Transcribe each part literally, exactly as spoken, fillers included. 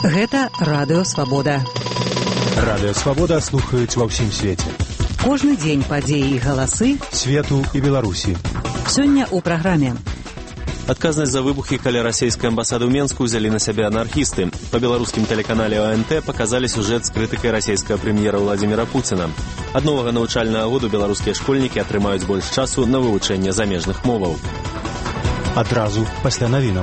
Гэта Радыё Свабода. Радыё Свабода слухаюць ва ўсім свеце. Кожны дзень падзеі і галасы свету і Беларусі. Сёння ў праграме. Адказнасць за выбухі каля расійскай амбасады ў Менску ўзялі на сябе анархісты. Па беларускім тэлеканале О Н Т паказалі сюжэт з крытыкай расійскага прэм'ера Владзіміра Пуціна. Ад новага навучальнага году беларускія школьнікі атрымаюць больш часу на вывучэнне замежных моваў. Адразу пасля навінаў.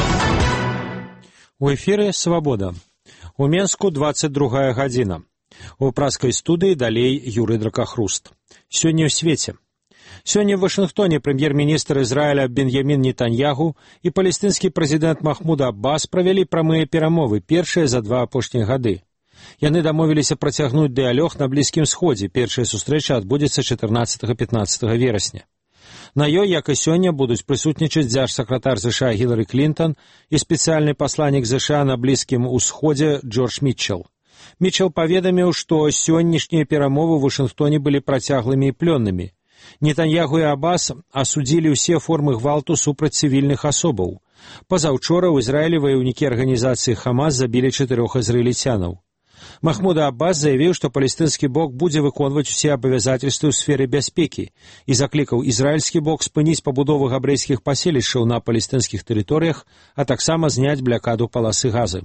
У эфіры «Свабода». У Менску дваццаць другая гадзіна. У праскай студыі далей Юрый Дракахруст. Сёння ў свеце. Сёння ў Вашынгтоне прэм'ер-міністр Ізраіля Беньямін Нетаньягу і палестынскі прэзідэнт Махмуд Аббас правялі прамыя перамовы, першыя за два апошніх гады. Яны дамовіліся працягнуць дыялог на Блізкім Сходзе. Першая сустрэча адбудзецца чатырнаццатага-пятнаццатага верасня. На ёй, як і сёння, будуць прысутнічаць дзяржсакратар ЗША Гілары Клінтон і спецыяльны пасланнік ЗША на Блізкім Усходзе Джордж Мітчел. Мітчел паведаміў, што сённяшнія перамовы ў Вашынгтоне былі працяглымі і плённымі. Нетаньягу і Аббас асудзілі ўсе формы гвалту супраць цывільных асобаў. Пазаўчора ў Ізраілі ваяўнікі арганізацыі Хамас забілі чатырох ізраільцянаў. Махмуд Аббас заявіў, што палестынскі бок будзе выконваць усе абавязательствы ў сферы бяспекі і заклікаў ізраільскі бок спыніць пабудову габрэйскіх паселішчаў на палестынскіх тэрыторыях, а таксама зняць блякаду паласы газы.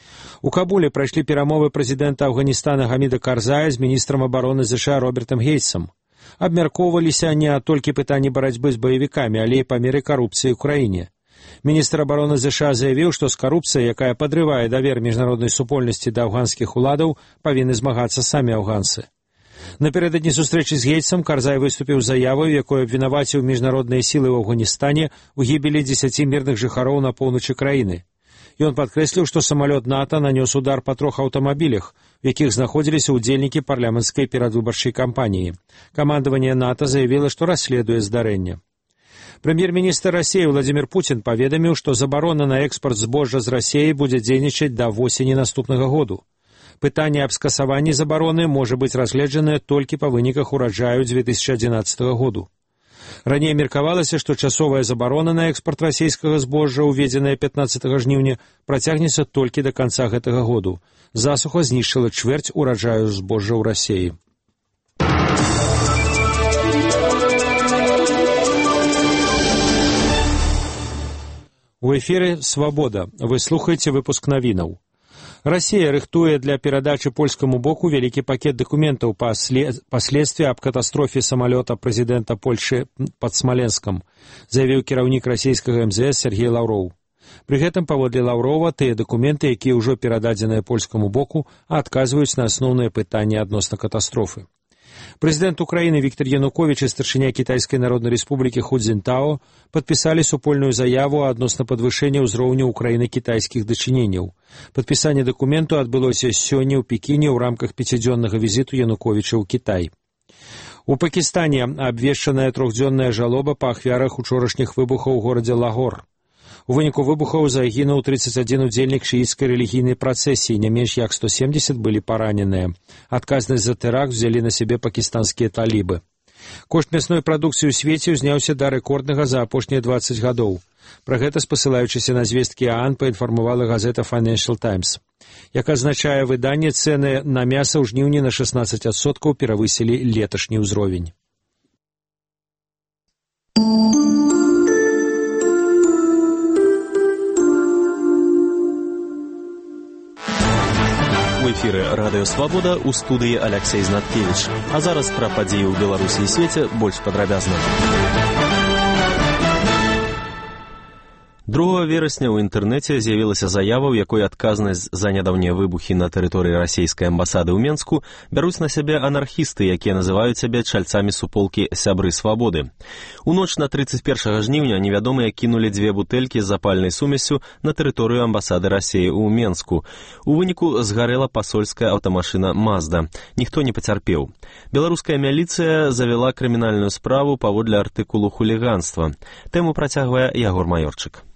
У Кабуле прайшлі перамовы прэзідэнта Афганістана Гаміда Карзая з міністрам абароны ЗША Робертам Гейтсам. Абмяркоўваліся не толькі пытанні барацьбы з баевікамі, але і памеры карупцыі ў краіне. Міністр абароны ЗША заявіў, што з карупцыяй, якая падрывае давер міжнароднай супольнасці да афганскіх уладаў, павінны змагацца самі афганцы. Напярэдадні сустрэчы з Гейтсам Карзай выступіў заяваю, якой абвінаваціў міжнародныя сілы ў Афганістане ў гібелі дзесяці мірных жыхароў на поўначы краіны. Ён падкрэсліў, што самалёт НАТО нанёс удар па трох аўтамабілях, у якіх знаходзіліся ўдзельнікі парламенцкай перадвыбарчай кампаніі. Камандаванне НАТО заявіла, што расследуе здарэнне. Прэм'ер-міністр Расіі Владзімір Пуцін паведаміў, што забарона на экспарт збожжа з Расіі будзе дзейнічаць да восені наступнага году. Пытанне аб скасаванні забароны можа быць разгледжанае толькі па выніках ураджаю дзве тысячы адзінаццатага году. Раней меркавалася, што часовая забарона на экспарт расійскага збожжа, уведзеная пятнаццатага жніўня, працягнецца толькі да канца гэтага году. Засуха знішчыла чвэрць ураджаю збожжа ў Расіі. У эфіры «Свабода». Вы слухаеце выпуск навінаў. Расія рыхтуе для перадачы польскаму боку вялікі пакет дакументаў па паследстві аб катастрофе самалёта прэзідэнта Польшы пад Смаленскам, заявіў кіраўнік расійскага эм зэ эс Сергей Лаўроў. Пры гэтым, паводле Лаўрова, тыя дакументы, якія ўжо перададзеныя польскаму боку, адказваюць на асноўныя пытанні адносна катастрофы. Прэзідэнт Украіны Віктор Януковіч і старшыня Кітайскай Народнай Рэспублікі Ху Цзінтао падпісалі супольную заяву адносна падвышэння ўзроўню Украіны-кітайскіх дачыненняў. Падпісанне дакументу адбылося сёння ў Пекіне ў рамках пяцідзённага візіту Януковіча ў Кітай. У Пакістане абвешчаная трохдзённая жалоба па ахвярах учорашніх выбухаў у горадзе Лагор. У выніку выбухаў загінуў трыццаць адзін удзельнік шыіцкай рэлігійнай працэсіі, не менш як сто семдзесят былі параненыя. Адказнасць за тэракт взялі на сябе пакістанскія талібы. Кошт мясной прадукцыі ў свеце ўзняўся да рэкорднага за апошнія дваццаць гадоў. Пра гэта, спасылаючыся на звесткі ААН, паінфармавала газета Financial Times. Як азначае выданне, цэны на мяса ў жніўні на шаснаццаць адсоткаў перавысілі леташні ўзровень. У эфіры Радыё Свабода, у студыі Аляксей Знаткевіч. А зараз пра падзеі ў Беларусі і свеце больш падрабязна. другога верасня ў інтэрнэце з'явілася заява, у якой адказнасць за нядаўнія выбухі на тэрыторыі расійскай амбасады ў Менску бяруць на сябе анархісты, якія называюць сябе чальцамі суполкі «Сябры свабоды». У ноч на трыццаць першага жніўня невядомыя кінулі дзве бутэлькі з запальнай сумессю на тэрыторыю амбасады Расіі ў Менску. У выніку згарэла пасольская аўтамашына «Мазда». Ніхто не пацярпеў. Беларуская міліцыя завяла крымінальную справу паводле артыкулу хуліганства. Тэму працягвае Ягор Маёрчык.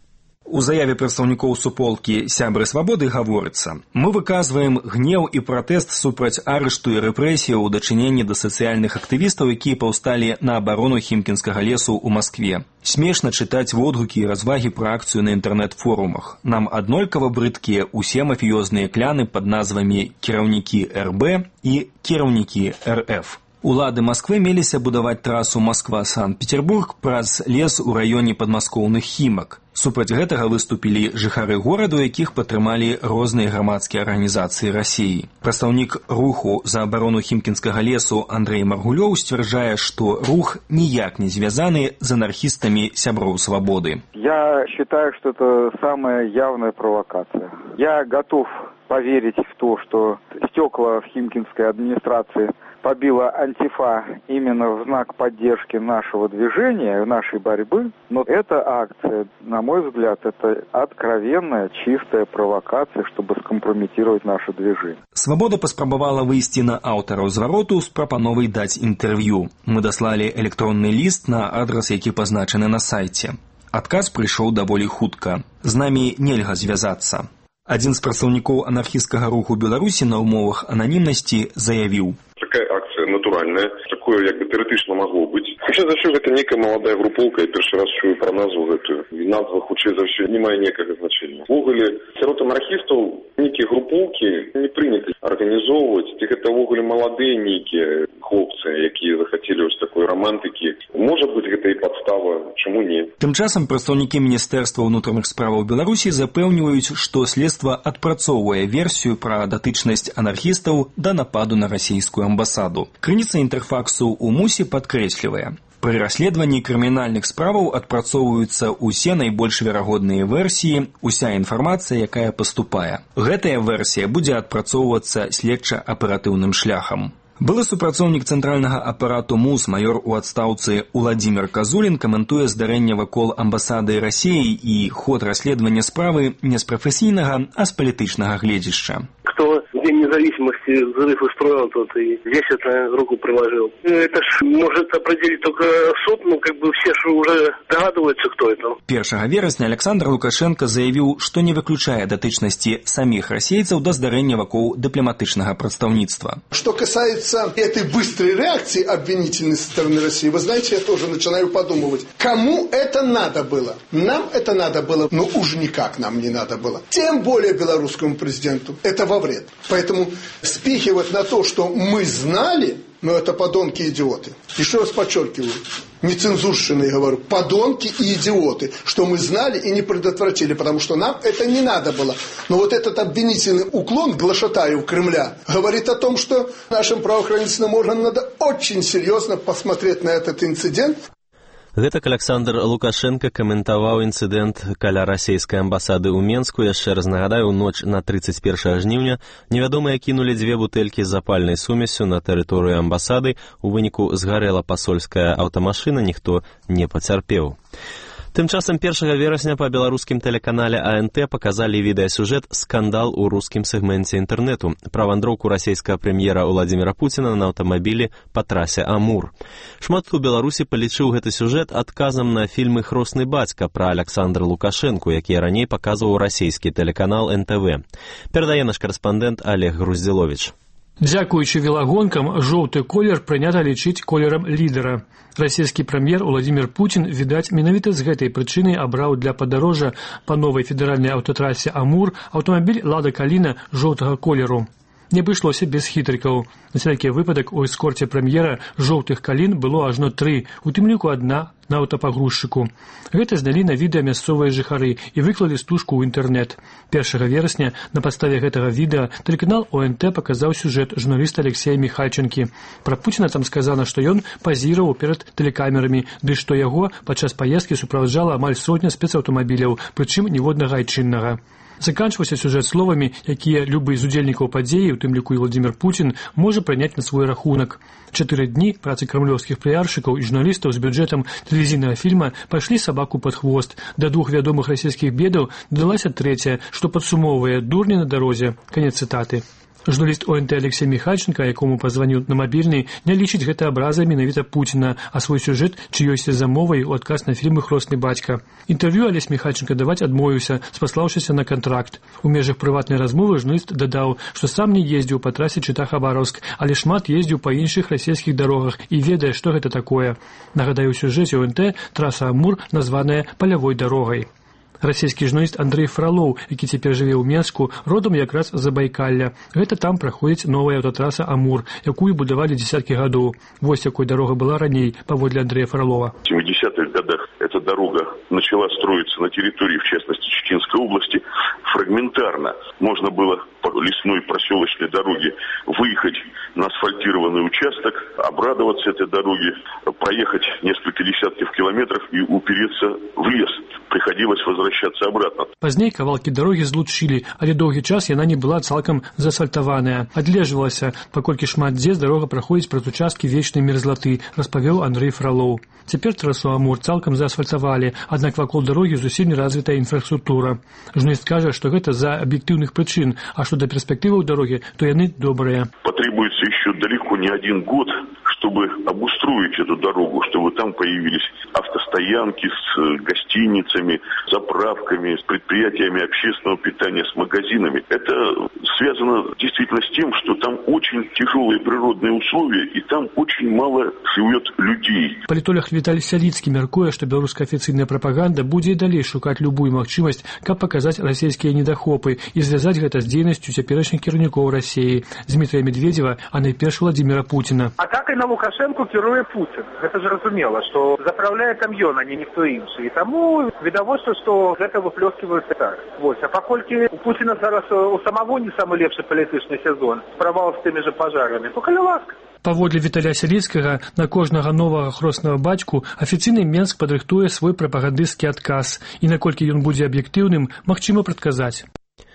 У заяве прадстаўнікоў суполкі «Сябры свабоды» гаворыцца: «Мы выказваем гнеў і пратэст супраць арышту і рэпрэсіяў у дачыненні да сацыяльных актывістаў, якія паўсталі на абарону Хімкінскага лесу ў Маскве. Смешна чытаць водгукі і развагі пра акцыю на інтэрнэт-форумах. Нам аднолькава брыдкія ўсе мафіёзныя кляны пад назвамі «Кіраўнікі эр бэ» і «Кіраўнікі эр эф». Улады Масквы меліся будаваць трасу Масква-Санкт-Петербург праз лес у раёне падмаскоўных Хімак. Супраць гэтага выступілі жыхары гораду, якіх падтрымалі розныя грамадскія арганізацыі Расіі. Прадстаўнік руху за абарону Хімкінскага лесу Андрей Маргулёў сцвярджае, што рух ніяк не звязаны з анархістамі сяброў свабоды. Я считаю, что это самая явная провокация. Я готов поверить в то, что стекла в Химкинской администрации побила Антифа именно в знак поддержки нашего движения, нашей борьбы. Но эта акция, на мой взгляд, это откровенная, чистая провокация, чтобы скомпрометировать наше движение. Свобода паспрабавала выйсці на аўтараў звароту з прапановай даць інтэрв'ю. Мы даслалі электронны ліст на адрас, які пазначаны на сайце. Адказ прыйшоў даволі хутка. З намі нельга звязацца. Адзін з прадстаўнікоў анархісцкага руху Беларусі на ўмовах ананімнасці заявіў: такая акция натуральная, такое як бы тэарэтычна магло быць. Хутчэй за ўсё гэта некая маладая групоўка, я першы раз чую пра назву гэтую. І назва хутчэй за ўсё не мае ніякага значэння. Увогуле, сярод анархістаў нейкія групоўкі не прынята арганізоўваць, ці гэта ўвогуле маладыя нейкія хлопцы, якія захацелі вось такой романтыкі. Можа быць, гэта і падстава, чаму не? Тым часам прадстаўнікі Міністэрства ўнутраных справаў Беларусі запэўніваюць, што следства адпрацоўвае версію пра датычнасць анархістаў да нападу на расійскую амбасаду. Крыніца інтэрфаксу ў МУСе падкрэслівае: пры расследаванні крымінальных справаў адпрацоўваюцца ўсе найбольш верагодныя версіі, уся інфармацыя, якая паступае. Гэтая версія будзе адпрацоўвацца следча-аператыўным шляхам. Былы супрацоўнік цэнтральнага апарату МУС, майор у адстаўцы Уладзімір Казулін каментуе здарэнне вакол амбасады Расіі і ход расследавання справы не з прафесійнага, а з палітычнага гледзяшча. Кто в День независимости взрыв устроил, тот и весь это руку приложил. Это ж может определить только суд, ну как бы все же уже догадываются, кто это. першага верасня Александр Лукашенко заявіў, што не выключае датычнасці самих расейцаў да здарэння вакол дыпламатычнага прадстаўніцтва. Что касается этой быстрой реакции обвинительной со стороны России, вы знаете, я тоже начинаю подумывать, кому это надо было? Нам это надо было, но уж никак нам не надо было. Тем более белорусскому президенту. Это во вред. Поэтому спихивать на то, что мы знали, но это подонки и идиоты. Еще раз подчеркиваю, нецензурщиной говорю, подонки и идиоты, что мы знали и не предотвратили, потому что нам это не надо было. Но вот этот обвинительный уклон глашатаев Кремля говорит о том, что нашим правоохранительным органам надо очень серьезно посмотреть на этот инцидент. Гэтак Александр Лукашенко каментаваў інцыдэнт каля расійскай амбасады ў Менску. Яшчэ раз нагадаю, у ноч на тридцать первое жніўня невядомыя кінулі дзве бутэлькі з запальнай сумесю на тэрыторыю амбасады. У выніку згарэла пасольская аўтамашына, ніхто не пацярпеў. Тым часам першага верасня па беларускім тэлеканале А Н Т паказалі відэасюжэт «Скандал у рускім сегменце інтэрнэту» пра вандроўку расійскага прэм'ера Уладзіміра Пуціна на аўтамабілі па трасе Амур. Шмат хто ў Беларусі палічыў гэты сюжэт адказам на фільмы «Хросны бацька» пра Александра Лукашэнку, які раней паказваў расійскі тэлеканал Н Т В. Перадае наш карэспандэнт Олег Груздзіловіч. Дзякуючы велагонкам, жоўты колер прынята лічыць колерам лідара. Расійскі прэм'ер Уладзімір Пуцін, відаць, менавіта з гэтай прычыны абраў для падарожжа па новай федэральнай аўтатрасе Амур аўтамабіль «Лада Каліна» жоўтага колеру. Не абышлося без хітрыкаў. На всякі выпадак у эскорце прэм'ера жоўтых калін было ажно тры, у тым ліку адна на аўтапагрузчыку. Гэта знялі на відэа мясцовыя жыхары і выклалі стужку ў інтэрнэт. першага верасня на падставе гэтага відэа тэлеканал О Н Т паказаў сюжэт журналіста Алексея Міхальчанкі. Пра Пуціна там сказана, што ён пазіраваў перад тэлекамерамі, ды што яго падчас паездкі суправаджала амаль сотня спецаўтамабіляў, прычым ніводнага айчыннага. Заканчваўся сюжэт словамі, якія любы з удзельнікаў падзеі, у тым ліку і Владзімір Пуцін, можа прыняць на свой рахунак. Чатыры дні працы крамлёўскіх піяршчыкаў і журналістаў з бюджэтам тэлевізійнага фільма пайшлі сабаку пад хвост. Да двух вядомых расійскіх бедаў дадалася трэцяя, што падсумоўвае «Дурні на дарозе». Канец цытаты. Журналіст ОНТ Алексей Михальченко, якому пазваніў на мабільны, не лічыць гэта абразай менавіта Пуціна, а свой сюжэт чыёйся замовай у адказ на фільмы «Хросны бацька». Інтэрв'ю Алесь Михальченко даваць адмовіўся, спаслаўшыся на кантракт. У межах прыватнай размовы журналіст дадаў, што сам не ездзіў па трасе Чыта-Хабаровск, але шмат ездзіў па іншых расійскіх дарогах і ведае, што гэта такое. Нагадаю, у сюжэце ОНТ траса Амур названая палявой дарогай. Расійскі журналіст Андрей Фролоў, які цяпер жыве ў Менску, родам якраз з Забайкалля. Гэта там праходзіць новая аўтатраса Амур, якую будавалі дзесяткі гадоў. Вось якой дарога была раней, паводле Андрея Фролова. В семидесятых годах эта дорога начала строиться на территории, в частности, Читинской области, фрагментарно. Можно было по лесной проселочной дороге выехать на асфальтированный участок, обрадоваться этой дороге, проехать несколько десятков километров и упереться в лес. Приходилось возвращаться обратно. Пазней кавалкі дарогі злучылі, але доўгі час яна не была цалкам заасфальтаваная. Адлежвалася, паколькі шмат дзе дарога праходзіць праз участкі вечнай мерзлаты, распавёў Андрей Фролоў. Цяпер трасу Амур цалкам заасфальтавалі, аднак вакол дарогі зусім не развітая інфраструктура. Журналіст кажа, што гэта з-за аб'ектыўных прычын, а што да перспектываў дарогі, то яны добрыя. Потребуется еще далеко не один год, чтобы обустроить эту дорогу, чтобы там появились автостоянки с гостиницами, заправками, с предприятиями общественного питания, с магазинами. Это связано действительно с тем, что там очень тяжелые природные условия, и там очень мало живет людей. Палітолог Віталій Сяліцкі мяркуе, што беларуская афіцыйная прапаганда будзе і далей шукаць любую магчымасць, каб паказаць расійскія недахопы і звязаць гэта з дзейнасцю цяперашніх кіраўнікоў Расіі, Дмітрия Медведева, а найперш Владимира Путина. Атакай на Лукашенко кіруе Путин. Гэта ж разумела, што заправляе там ён, а не ніхто іншы. І таму відавочна, што гэта выплёскиваецца так. Вось, а паколькі у Путина зараз у самого не самы лепшы палітычны сезон, правал з тымі же пажарамі, то калі ласка. Паводле Віталя Сяліцкага, на кожнага новага хроснага бацьку афіцыйны Менск падрыхтуе свой прапагандысцкі адказ, і наколькі ён будзе аб'ектыўным, магчыма прадказаць.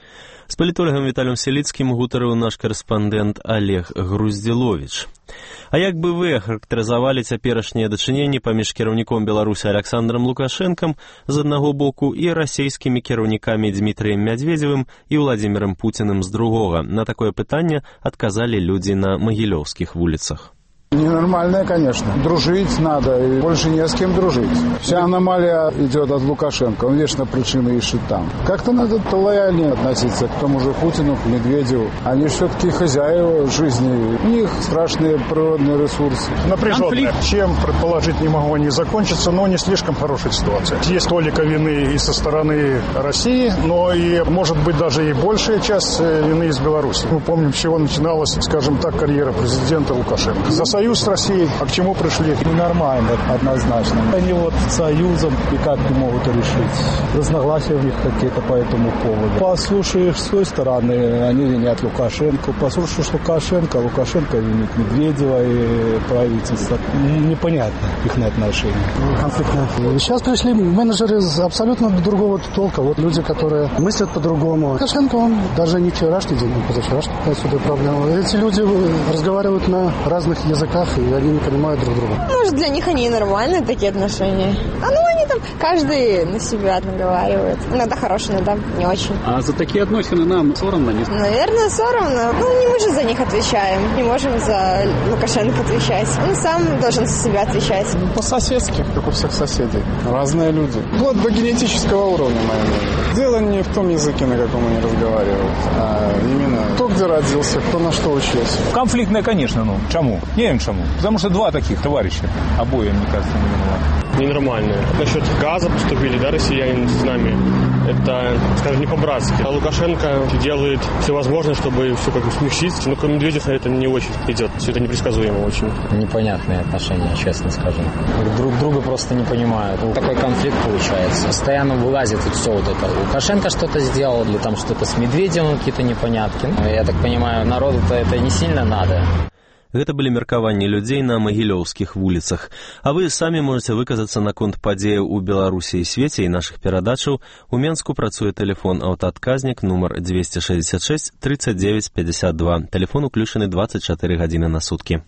З палітолагам Віталем Сяліцкім гутарыў наш карэспандэнт Олег Груздзіловіч. А як бы вы ахарактарызавалі цяперашнія дачыненні паміж кіраўніком Беларусі Александром Лукашэнкам з аднаго боку і расійскімі кіраўнікамі Дмітрыем Мядзведзевым і Владзімірам Пуціным з другога? На такое пытанне адказалі людзі на магілёўскіх вуліцах. Ненормальная, конечно. Дружить надо, и больше не с кем дружить. Вся аномалия идет от Лукашенко, он вечно причины ищет там. Как-то надо лояльнее относиться к тому же Путину, к Медведеву. Они все-таки хозяева жизни, у них страшные природные ресурсы. Напряженная. Чем, предположить не могу, они закончатся, но не слишком хорошая ситуация. Есть толика вины и со стороны России, но и, может быть, даже и большая часть вины из Беларуси. Мы помним, с чего начиналась, скажем так, карьера президента Лукашенко. Союз с Россией, а к чему пришли? Нормально, однозначно. Они вот союзом никак не могут решить. Разногласия у них какие-то по этому поводу. Послушаешь с той стороны, они винят Лукашенко. Послушаешь Лукашенко, Лукашенко винит Медведева и правительство. Непонятно их отношения. Конфликтно. Сейчас пришли менеджеры абсолютно другого толка. Вот люди, которые мыслят по-другому. Лукашенко, он даже не вчерашний день, а позавчерашний. Отсюда проблема. Эти люди разговаривают на разных языках, и они не понимают друг друга. Может, для них они и нормальные такие отношения. А ну они там, каждый на себя наговаривает. Иногда хорошие, иногда не очень. А за такие отношения нам соромно? Не... Наверное, соромно. Ну, не мы же за них отвечаем. Не можем за Лукашенко отвечать. Он сам должен за себя отвечать. По-соседски, как у всех соседей. Разные люди. Вот до генетического уровня, наверное. Дело не в том языке, на каком они разговаривают, а именно кто где родился, кто на что учился. Конфликтная, конечно, ну. Чему? Не wiem czemu. Потому что два таких товарища. Обоим, мне кажется, не виноваты. Ненормальные. Насчет газа поступили, да, россияне с нами. Это, скажем, не по-братски. А Лукашенко делает все возможное, чтобы все как бы смягчить. Но кроме Медведева это не очень идет. Все это непредсказуемо очень. Непонятные отношения, честно скажем. Друг друга просто не понимают. Такой конфликт получается. Постоянно вылазит и все вот это. Лукашенко что-то сделал, или там что-то с Медведевым, какие-то непонятки. Но я так понимаю, народу-то это не сильно надо. Гэта былі меркаванні людзей на магілёўскіх вуліцах. А вы самі можаце выказацца наконт падзеяў у Беларусі і свеце і нашых перадачаў. У Менску працуе тэлефон аўтаадказнік нумар двести шестьдесят шесть тридцать девять пятьдесят два. Тэлефон уключаны двадцать чатыры гадзіны на суткі.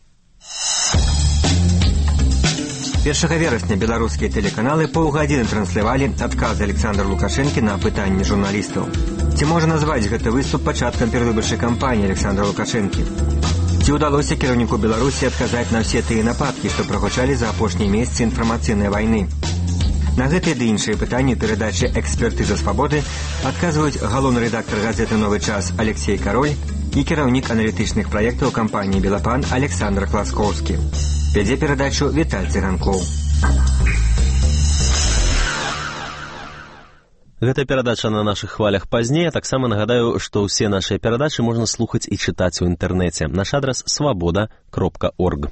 першага верасня беларускія тэлеканалы паўгадзіны транслявалі адказы Александра Лукашэнкі на пытанні журналістаў. Ці можа назваць гэты выступ пачаткам перадвыбарчай кампаніі Александра Лукашэнкі? Ці ўдалося кіраўніку Беларусі адказаць на ўсе тыя нападкі, што прагучалі за апошнія месяцы інфармацыйнай вайны? На гэтыя ды іншыя пытанні ў перадачы «Экспертыза свабоды» адказваюць галоўны рэдактар газеты «Новы час» Алексей Кароль і кіраўнік аналітычных праектаў кампаніі «Белапан» Александр Класкоўскі. Вядзе перадачу Віталь Цыганкоў. Гэта перадача на нашых хвалях пазней, а таксама нагадаю, што ўсе нашыя перадачы можна слухаць і чытаць у інтэрнэце. Наш адрас свабода кропка орг.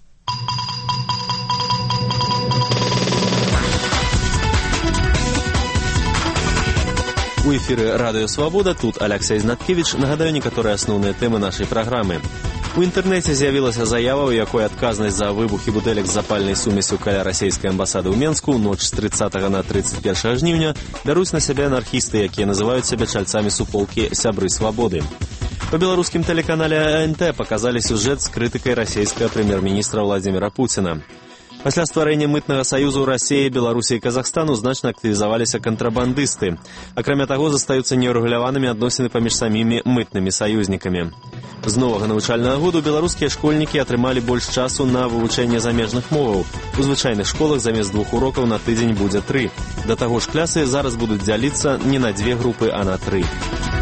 У эфіры Радыё Свабода, тут Алексей Знаткевіч. Нагадаю некаторыя асноўныя тэмы нашай праграмы. У інтэрнэце з'явілася заява, у якой адказнасць за выбухі бутэлек з запальнай сумесю каля расійскай амбасады ў Менску ноч з трыццатага на трыццаць першае жніўня бяруць на сябе анархісты, якія называюць сябе чальцамі суполкі «Сябры свабоды». Па беларускім тэлеканале А Н Т паказалі сюжэт з крытыкай расійскага прэм'ер-міністра Владзіміра Пуціна. Пасля стварэння мытнага саюзу Расіі, Беларусі і Казахстану значна актывізаваліся кантрабандысты. Акрамя таго, застаюцца неўрэгуляванымі адносіны паміж самімі мытнымі саюзнікамі. З новага навучальнага году беларускія школьнікі атрымалі больш часу на вывучэнне замежных моваў. У звычайных школах замест двух урокаў на тыдзень будзе тры. Да таго ж клясы зараз будуць дзяліцца не на дзве групы, а на тры.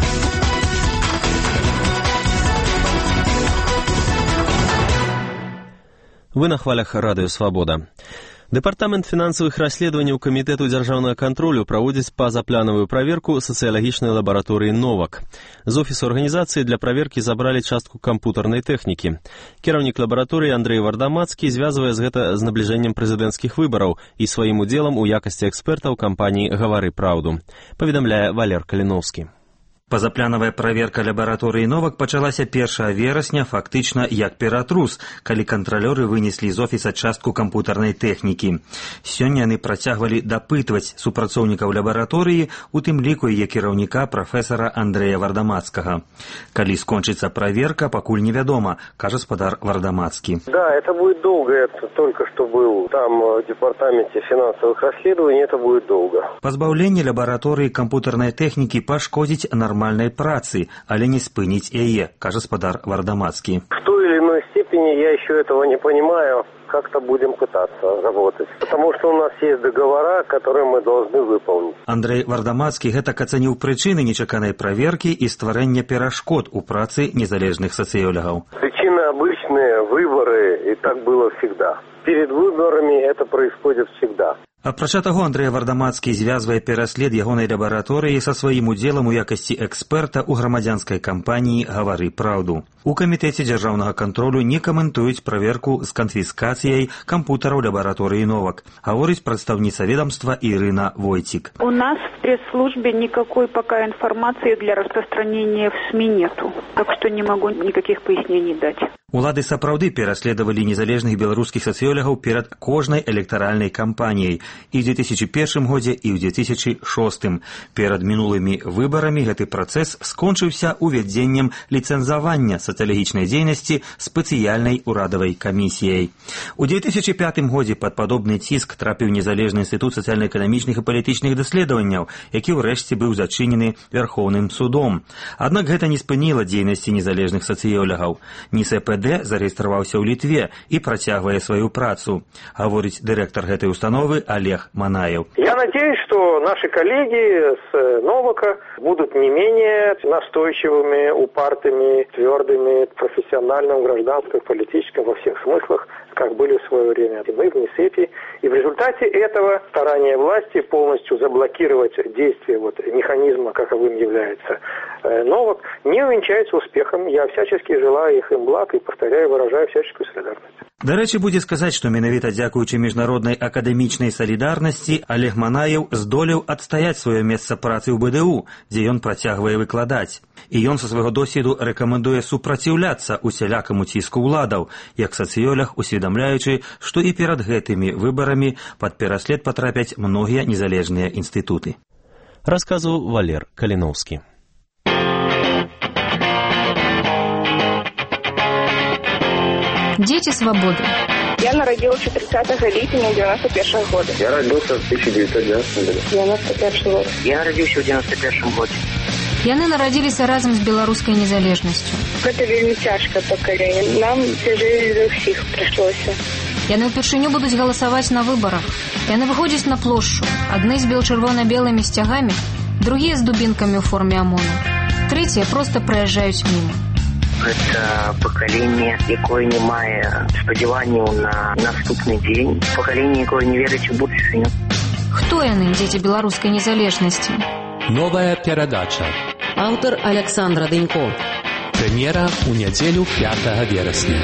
Вы на хвалях Радыё Свабода. Дэпартамент фінансавых расследаванняў Камітэту дзяржаўнага кантролю праводзіць пазапланавую праверку сацыялагічнай лабараторыі «Новак». З офісу арганізацыі для праверкі забралі частку кампутарнай тэхнікі. Кіраўнік лабараторыі Андрэй Вардамацкі звязвае з гэта з набліжэннем прэзідэнцкіх выбараў і сваім удзелам у якасці эксперта ў кампаніі «Гавары праўду», паведамляе Валер Каліноўскі. Пазапланавая праверка лабараторыі «Новак» пачалася першага верасня, фактычна як ператрус, калі кантралёры вынеслі з офіса частку кампутарнай тэхнікі. Сёння яны працягвалі дапытваць супрацоўнікаў лабараторыі, у тым ліку яе кіраўніка прафесара Андрэя Вардамацкага. Калі скончыцца праверка, пакуль невядома, кажа спадар Вардамацкі. Да, это будет долго, это только что был там в департаменте финансовых расследований, это будет долго. Пазбаўленне лабараторыі кампутарнай тэхнікі пашкодзіць нормальнай нормальной працы, але не спыніць яе, кажа спадар Вардамацкі. В той или иной степени я еще этого не понимаю. Как-то будем пытаться работать. Потому что у нас есть договора, которые мы должны выполнить. Андрэй Вардамацкі гэтак ацаніў прычыны нечаканай праверкі і стварэння перашкод у працы незалежных сацыёлагаў. Причины обычные, выборы, и так было всегда. Перед выборами это происходит всегда. Апрача таго, Андрэй Вардамацкі звязвае пераслед ягонай лабараторыі са сваім удзелам у якасці эксперта ў грамадзянскай кампаніі «Гавары праўду». У камітэце дзяржаўнага кантролю не каментуюць праверку з канфіскацыяй кампутараў лабараторыі «Новак», гаворыць прадстаўніца ведомства Ірына Войцік. У нас в пресс-службе никакой пока информации для распространения в СМИ нету, так что не могу никаких пояснений дать. Улады сапраўды пераследавалі незалежных беларускіх сацыёлагаў перад кожнай электаральнай кампаніяй і ў две тысячи першым годзе, і ў две тысячи шостым. Перад мінулымі выбарамі гэты працэс скончыўся увядзеннем ліцэнзавання сацыялагічнай дзейнасці спецыяльнай урадавай камісіяй. У две тысячи пятым годзе пад падобны ціск трапіў незалежны інстытут сацыяльна-эканамічных і палітычных даследаванняў, які ўрэшце быў зачынены Вярхоўным судом. Аднак гэта не спыніла дзейнасці незалежных сацыёлагаў. эн эс пэ дэ зарэгістраваўся ў Літве і працягвае сваю працу, гаворыць дырэктар гэтай установы Олег Манаев. Я надеюсь, что наши коллеги с «Новака» будут не менее настойчивыми, упартыми, твердыми, профессиональным, гражданском, политическом, во всех смыслах, как были в свое время и мы в НИСЭПе. И в результате этого старания власти полностью заблокировать действие вот, механизма, каковым является э, «Новак», не увенчается успехом. Я всячески желаю их им благ и, повторяю, выражаю всяческую солидарность. Дарэчы, будзе сказаць, што менавіта дзякуючы міжнароднай акадэмічнай салідарнасці Олег Манаев здолеў адстаяць сваё месца працы ў Бэ Дэ У, дзе ён працягвае выкладаць. І ён са свайго досведу рэкамендуе супраціўляцца усялякаму ціску ўладаў, як сацыёлаг, усведамляючы, што і перад гэтымі выбарамі пад пераслед патрапяць многія незалежныя інстытуты. Расказваў Валер Каліноўскі. Дети свободы. Я народился тридцатого липня девяносто первого года. Я родился в тысяча девятьсот девяностом году. девяносто первый год. Я родился в девяносто первом году. Яны нарадзіліся разам з беларускай незалежнасцю. Гэта вельмі цяжкае пакаленне. Нам цяжэй за ўсіх прыйшлося. Яны ўпершыню будуць галасаваць на выбарах. Яны выходзяць на плошчу. Адны з бел-чырвона-белымі сцягамі, другія з дубінкамі ў форме ОМОНу. Трэція проста праязджаюць міма. Гэта пакаленне, якое не мае спадзяванняў на наступны дзень. Пакаленне, якое не верыць у будучыню. Хто яны, дзеці беларускай незалежнасці? Новая перадача. Аўтар Александра Дынько. Прэм'ера ў нядзелю пятага верасня.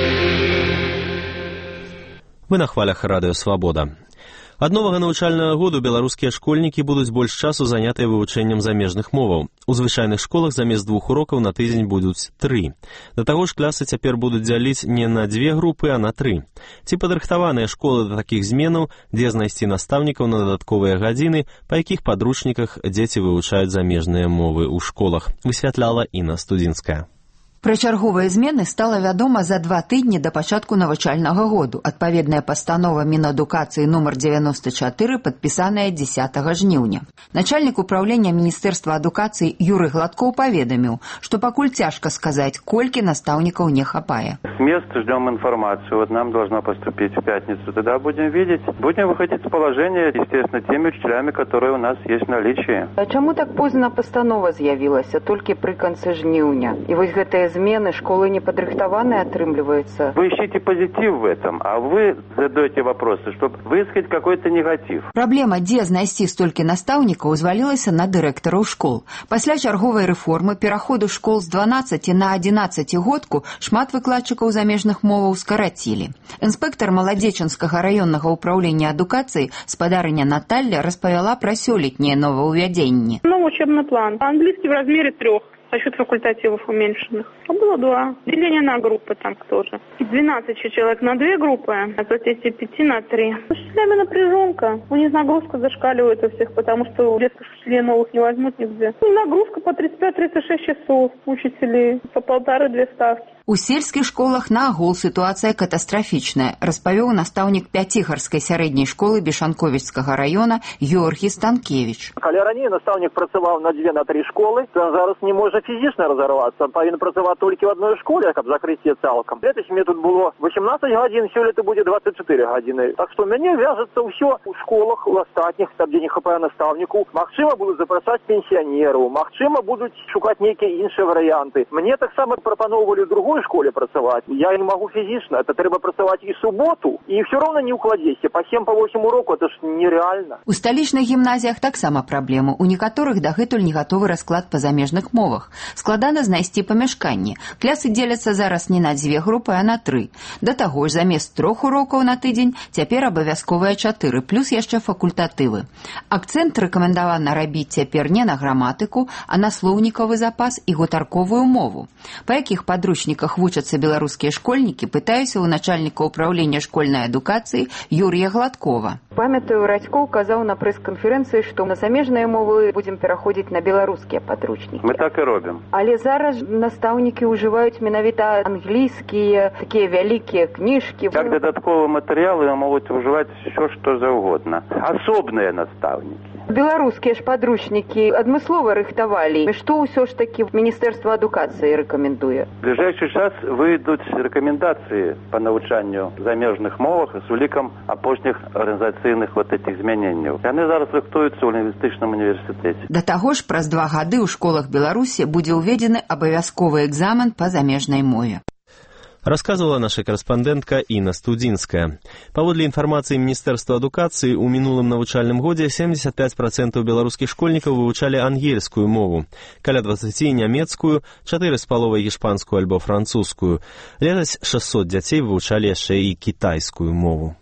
Вы на хвалях радыё «Свабода». Ад новага навучальнага году беларускія школьнікі будуць больш часу занятыя вывучэннем замежных моваў. У звычайных школах замест двух урокаў на тыдзень будуць тры. Да таго ж класы цяпер будуць дзяліць не на дзве групы, а на тры. Ці падрыхтаваныя школы да такіх зменаў, дзе знайсці настаўнікаў на дадатковыя гадзіны, па якіх падручніках дзеці вывучаюць замежныя мовы ў школах, высвятляла Інна Студзінская. Пра чарговыя змены стала вядома за два тыдні да пачатку навучальнага году. Адпаведная пастанова Мінадукацыі нумар дзевяноста чатыры падпісаная дзесятага жніўня. Начальнік управлення Міністэрства адукацыі Юрый Гладкоў паведаміў, што пакуль цяжка сказаць, колькі настаўнікаў не хапае. С места ждем информацию. Вот нам должно поступить в пятницу. Тогда будем видеть. Будем выходить с положения, естественно, теми учителями, которые у нас есть в наличии. А чаму так позна пастанова з'явілася? Толькі пры канцы жніўня. І вось гэтыя змены школы не падрыхтаваныя атрымліваюцца. Вы ищите позитив в этом, а вы задаете вопросы, чтобы высказать какой-то негатив. Праблема, дзе знайсці столькі настаўнікаў, узвалілася на дырэктараў школ. Пасля чарговай рэформы пераходу школ з дванаццаці на адзінаццацігодку шмат выкладчыкаў замежных моваў скарацілі. Інспектар Маладзечанскага раённага ўправлення адукацыі спадарыня Наталья распавяла пра сёлетнія новаўвядзенні. Новый учебный план. Английский в размере трех. За счет факультативов уменьшенных. А было два. Деление на группы там тоже. двенадцать человек на две группы, а то эти пяти на три. С учителями напряженка. У них нагрузка зашкаливает у всех, потому что детских учителей новых не возьмут нигде. И нагрузка по тридцать пять - тридцать шесть часов учителей. По полторы-две ставки. У сельскіх школах наогул сітуацыя катастрафічная, распавёў настаўнік Пяцігарскай сярэдняй школы Бешанковічскага раёна Георгій Станкевіч. Калі раней настаўнік працаваў на дзве на тры школы, то зараз не можа фізічна разарвацца. Павінен працаваць толькі ў адной школе, каб закрыць яе цалкам. Летась мне тут было восемнадцать гадзін, сёлета будзе двадцать четыре гадзіны. Так што мяне вяжацца ўсё у школах, у астатніх, там дзе не хапае настаўніку. Магчыма, будуць запрашаць пенсіянераў, магчыма, будуць шукаць нейкія іншыя варыянты. Мне таксама прапаноўвалі другую школе працаваць. Я не могу фізічна, это трэба працаваць і суботу, і все роўна не ўкладзешся. Па сем па восем урокаў, это ж нереальна. У сталічных гімназіях таксама праблема. У некаторых дагэтуль не гатовы расклад па замежных мовах. Складана знайсці памяшканне. Клясы дзеляцца зараз не на дзве групы, а на тры. Да таго ж, замест трох урокаў на тыдзень цяпер абавязковыя чатыры, плюс яшчэ факультатывы. Акцэнт рэкамендавана рабіць цяпер не на граматыку, а на слоўнікавы запас і гутарковую мову. Па якіх падручніках вучацца беларускія школьнікі, пытаюся ў начальніка ўправлення школьнай адукацыі Юрія Гладкова. Памятаю, Радзькоў казаў на прэс-канферэнцыі, што на замежныя мовы будзем пераходзіць на беларускія падручнікі. Мы так і робім. Але зараз настаўнікі ўжываюць менавіта англійскія, такія вялікія кніжкі. Как дадатковыя матэрыялы могуць ўжываць ўсё, што заўгодна. Асобныя настаўнікі. Беларускія ж падручнікі адмыслова рыхтавалі. Што ўсё ж такі Міністэрства адукацыі рэкамендуе? В ближайший час выйдуць рэкамендацыі па навучанню замежных мовах з улікам апошніх арганізацыйных вот этих змяненняў. Яны зараз рыхтуюцца ў лінгвістычным універсітэце. Да таго ж, праз два гады ў школах Беларусі будзе ўведзены абавязковы экзамен па замежнай мове. Рассказывала наша корреспондентка Інна Студзінская. Паводле інфармацыі Міністэрства адукацыі, у мінулым навучальным годзе семьдесят пять процентов беларускіх школьнікаў вывучалі ангельскую мову, каля двадцать нямецкую, чатыры з паловай іспанскую альбо французскую. Летась шестьсот дзяцей вывучалі яшчэ і кітайскую мову.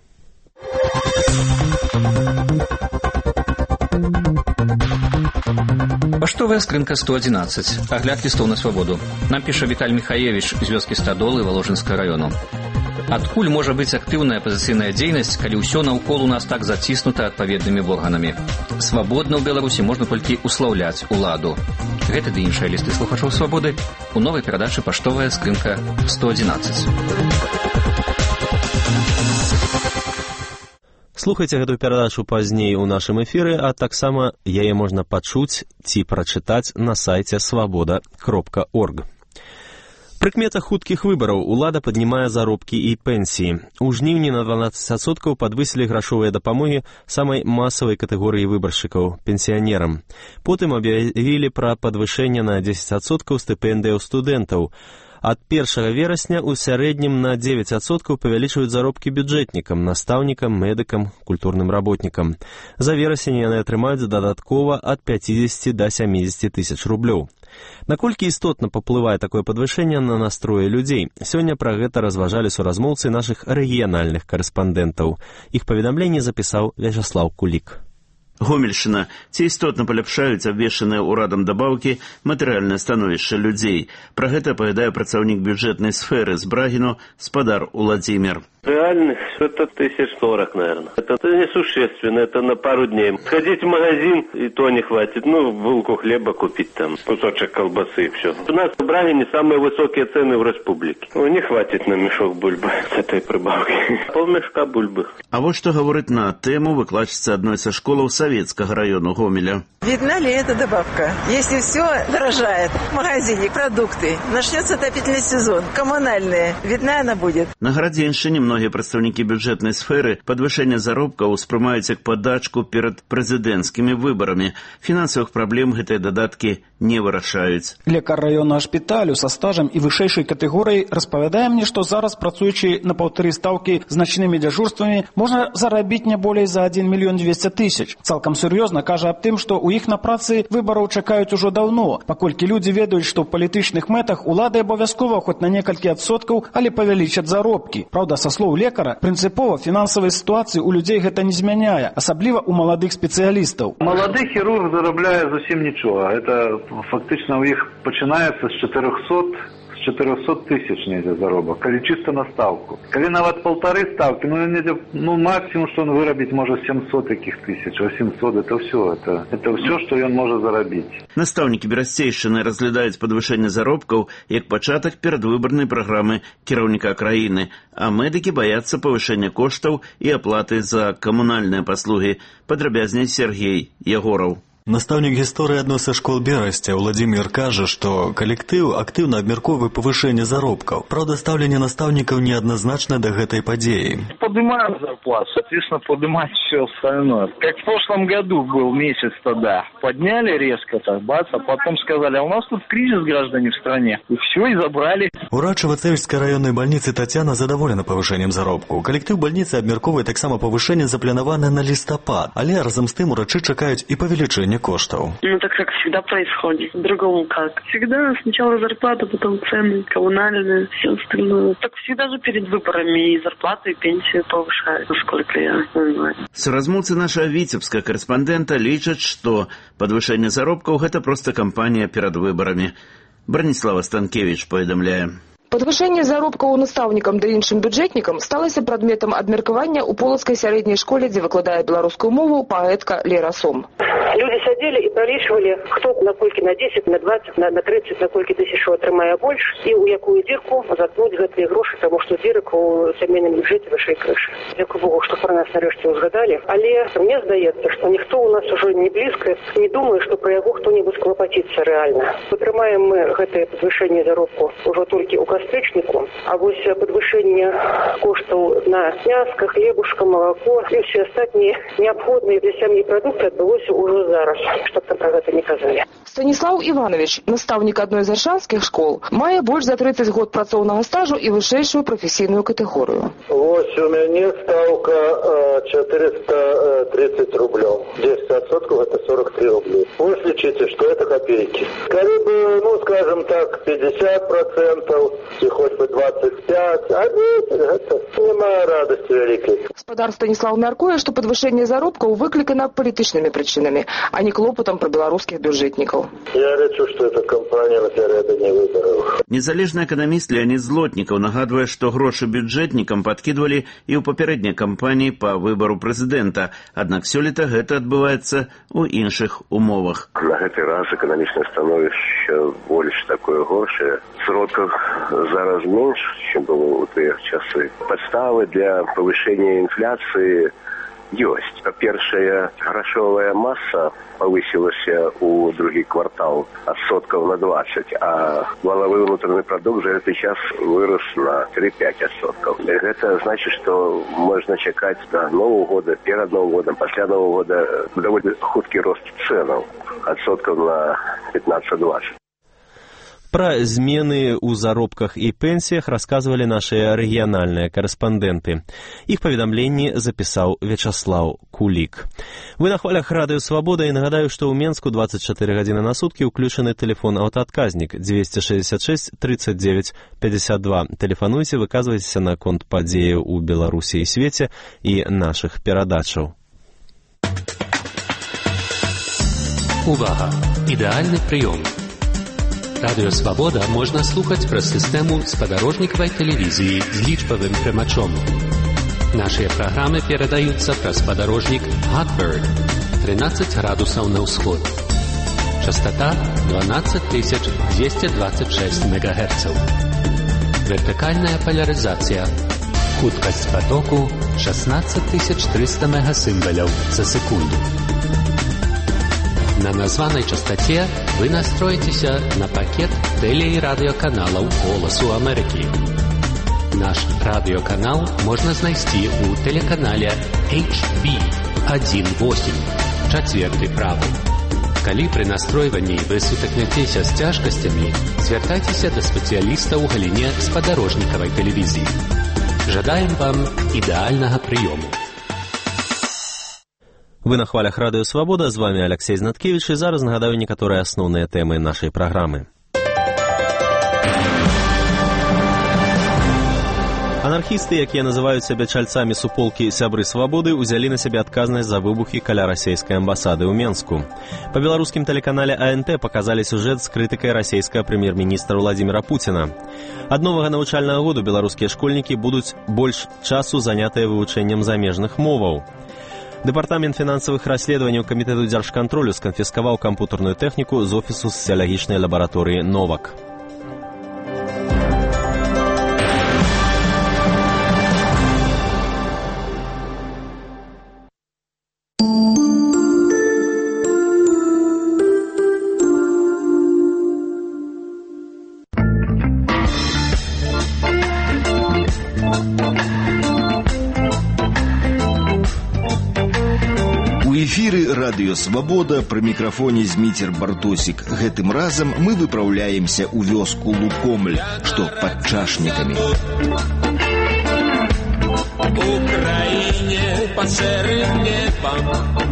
Паштовая скрынка сто одиннадцать. Агляд лістоў на свабоду. Нам піша Віталь Міхаевіч з вёскі Стадолы Валожынскага раёну. Адкуль можа быць актыўная апазіцыйная дзейнасць, калі ўсё наўкол у нас так заціснута адпаведнымі органамі? Свабодна ў Беларусі можна толькі услаўляць уладу. Гэты ды іншыя лісты слухачоў свабоды у новай перадачы «Паштовая скрынка сто одиннадцать». Слухайце гэтую перадачу пазней у нашым эфіры, а таксама яе можна пачуць ці прачытаць на сайце свабода кропка орг. Прыкмета хуткіх выбараў улада паднімае заробкі і пенсіі. У жніўні на дванаццаць адсоткаў падвысілі грашовыя дапамогі самай масавай катэгорыі выбаршчыкаў – пенсіянерам. Потым аб'явілі пра падвышэнне на дзесяць адсоткаў стыпендыяў студэнтаў. Ад першага верасня ў сярэднім на дзевяць адсоткаў павялічваюць заробкі бюджэтнікам, настаўнікам, медыкам, культурным работнікам. За верасень яны атрымаюць дадаткова ад пяцідзесяці да сямідзесяці тысяч рублёў. Наколькі істотна паплывае такое падвышэнне на настроі людзей? Сёння пра гэта разважалі суразмоўцы нашых рэгіянальных карэспандэнтаў. Іх паведамленне запісаў Вячаслаў Кулік. Гомельшчына. Ці істотна паляпшаюць абвешчаныя ўрадам дабаўкі матэрыяльнае становішча людзей. Пра гэта апавядае працаўнік бюджэтнай сферы з Брагіну спадар Уладзімир. Реальность это тысяч сорок, наверное. Это несущественно, это на пару дней. Сходить в магазин, и то не хватит. Ну, булку хлеба купить там, кусочек колбасы и все. У нас в Брагине самые высокие цены в республике. Ну, не хватит на мешок бульбы с этой прибавки. Полмешка бульбы. А вот что говорит на тему выкладчица одной со школов Советского района Гомеля. Видна ли эта добавка? Если все дорожает в магазине, продукты, начнется отопительный сезон, коммунальные, видна она будет? На Гарадзеншчыне многие представники бюджетной сферы подвышение заробкаў успрымаюць як падачку перед президентскими выборами. Финансовых проблем гэтыя дадатки не вырашаюць. Лекар районного шпіталю со стажем и вышэйшай категорыяй распавядае мне, что зараз, працуючы на паўтары стаўкі з начнымі дзяжурствамі, можна зарабіць не болей за один миллион двести тысяч. Цалкам сур'ёзна кажа аб тым, што у іх на працы выбараў чакаюць ужо даўно, паколькі людзі ведаюць, што ў палітычных мэтах улады абавязкова хоць на некалькі адсоткаў, але павялічаць заробкі. Праўда, са слоў лекара, прынцыпова фінансавай сітуацыі у людзей гэта не змяняе, асабліва у маладых спецыялістаў. Малады хірург зарабляе зусім нічога. Это фактычна у іх пачынаецца з чатырохсот четыреста тысяч недзе заробак, калі чисто на ставку. Калі нават полторы ставки, ну, недзе, ну максимум, что он вырабіць можа семьсот таких тысяч, восемьсот, это все, это, это все, что он можа зарабіць. Настаўнікі Берасцейшчыны разглядаюць падвышэнне заробкаў як пачатак перадвыбарнай праграмы кіраўніка краіны, а медыкі баяцца павышэння коштаў і аплаты за камунальныя паслугі. Падрабязней Сергей Ягораў. Настаўнік гісторыі адной са школ Берасця Уладзімир кажа, што калектыў актыўна абмяркоўвае павышэнне заробкаў. Праўда, стаўленне настаўнікаў неадназначна да гэтай падзеі. Поднимаем зарплату, соответственно, поднимать все остальное. Как в прошлом году был месяц тогда. Подняли резко, так, бац, а потом сказали, а у нас тут кризис, граждане, в стране. И все, и забрали. Урач Вацэвічскай раённай бальніцы Татьяна задаволена павышэннем заробку. Калектыў бальніцы абмяркоўвае таксама павышэнне запланаванае на лістапад, але разам з тым урачы чакаюць і павелічэнне коштов. Ну, так как всегда происходит. Другому как. Всегда сначала зарплата, потом цены, коммунальные, все остальное. Так всегда же перед выборами и зарплаты, и пенсию повышают, насколько я знаю. Суразмоўцы нашага віцебскага карэспандэнта лічаць, што падвышэнне заробкаў гэта проста кампанія перад выбарамі. Браніслава Станкевич паведамляе. Падвышэнне заробкаў настаўнікам ды іншым бюджэтнікам сталася прадметам абмеркавання ў полацкай сярэдняй школе, дзе выкладае беларускую мову паэтка Лера Сом. Люди сядзелі і пралічвалі, хто на колькі, на десять, на двадцать, на, на тридцать, на колькі тысячаў атрымае больш, і ў якую дзірку заткнуць гэтыя грошы, таму што дзірак у сямейным бюджэце вышэй крышы. Дзякуй Богу, што пра нас нарэшце ўзгадалі. Але мне здаецца, што ніхто ў нас ужо не блізка не думае, што пра яго хто-небудзь клапаціцца рэальна. Атрымаем мы гэтае падвышэнне заробку ўжо толькі ў кастрычніку, а вось падвышэнне коштаў на мяска, хлебушка, малако і ўсе астатнія неабходныя для сям'і прадукты адбылося ўжо зараз, чтоб там про гэта не казалі. Станіслаў Іванович, настаўнік адной з аршанскіх школ, мае больш за тридцать год працоўнага стажу і вышэйшую прафесійную катэгорыю. Вось у мяне стаўка четыреста тридцать рублёў. десять адсоткаў это сорок три рубля. Вы лічыце, што это копейки. Калі бы, ну, скажем так, пятьдесят процентов, ці хоць бы двадцать пять, а гэта немає радасці вялікай. Гаспадар Станіслаў мяркуе, што падвышэнне заробкаў выклікана палітычнымі прычынамі, а не клопатам пра беларускіх бюджэтнікаў. Я лічу, што это кампанія напярэдадні выбараў. Незалежны эканаміст Леонид Злотнікаў нагадвае, што грошы бюджэтнікам падкідвалі і ў папярэдняй кампаніі па выбару прэзідэнта, аднак сёлета гэта адбываецца ў іншых умовах. На гэты раз эканамічнае становішча больш такое горшае. Сродках зараз менш, чым было ў тыя часы. Падставы для павышэння інфляцыі ёсць. Па-першае, грашовая маса павысілася ў другі квартал адсоткаў на двадцать, а валавы ўнутраны прадукт за гэты час вырос на три-пять адсоткаў. Гэта значыць, што можна чакаць да Нового года, перад Новым годам, пасля Нового года даволі хуткі рост цэнаў адсоткаў на пятнадцать-двадцать. Пра змены ў заробках і пенсіях расказвалі нашыя рэгіянальныя карэспандэнты. Іх паведамленні запісаў Вячаслаў Кулік. Вы на хвалях радыё «Свабода» і нагадаю, што ў Менску двадцать четыре гадзіны на суткі ўключаны тэлефон аўтаадказнік двести шестьдесят шесть тридцать девять пятьдесят два. Тэлефануйце, выказвайцеся на конт падзеяў у Беларусі і свеце і нашых перадачаў. Увага! Ідэальны прыём. Радыё «Свабода» можна слухаць праз сістэму спадарожнікавай тэлевізіі з лічбавым прымачом. Нашыя праграмы перадаюцца праз спадарожнік Hotbird тринадцать градусаў на ўсход. Частота дванадцать тысяч двести двадцать шесть мегагерцаў. Вертыкальная поляризація. Хуткасць потоку шестнадцать тысяч триста мегасимволяў за секунду. На названай частоте вы настроитеся на пакет теле- и радиоканалаў «Голосу Америки». Наш радиоканал можно знайсці у телеканале эйч би один восемь, четвертый правый. Калі при настройванні вы сутыкняцеся з цяжкасцямі, звяртайцеся да спецыяліста ў галіне спадарожнікавай тэлевізіі. Жадаем вам ідэальнага прыёму. Вы на хвалях радыё «Свабода», з вами Алексей Знаткевич, і зараз нагадаю некаторыя асноўныя тэмы нашай праграмы. Анархісты, якія называюць сябе чальцамі суполкі «Сябры свабоды», узялі на сябе адказнасць за выбухі каля расійскай амбасады ў Менску. Па беларускім тэлеканале а эн тэ паказалі сюжэт з крытыкай расійскага прэм'ер-міністра Владзіміра Пуціна. Ад новага навучальнага году беларускія школьнікі будуць больш часу занятыя вывучэннем замежных моваў. Дэпартамент фінансавых расследаванняў камітэту дзяржкантролю сканфіскаваў кампутарную тэхніку з офісу сацыялагічнай лабараторыі «Новак». Радыё «Свабода», пры мікрафоне Зміцер Бартосік. Гэтым разам мы выпраўляемся ў вёску Лукомль, што пад чашнікамі. Украіне пад шэрым небам.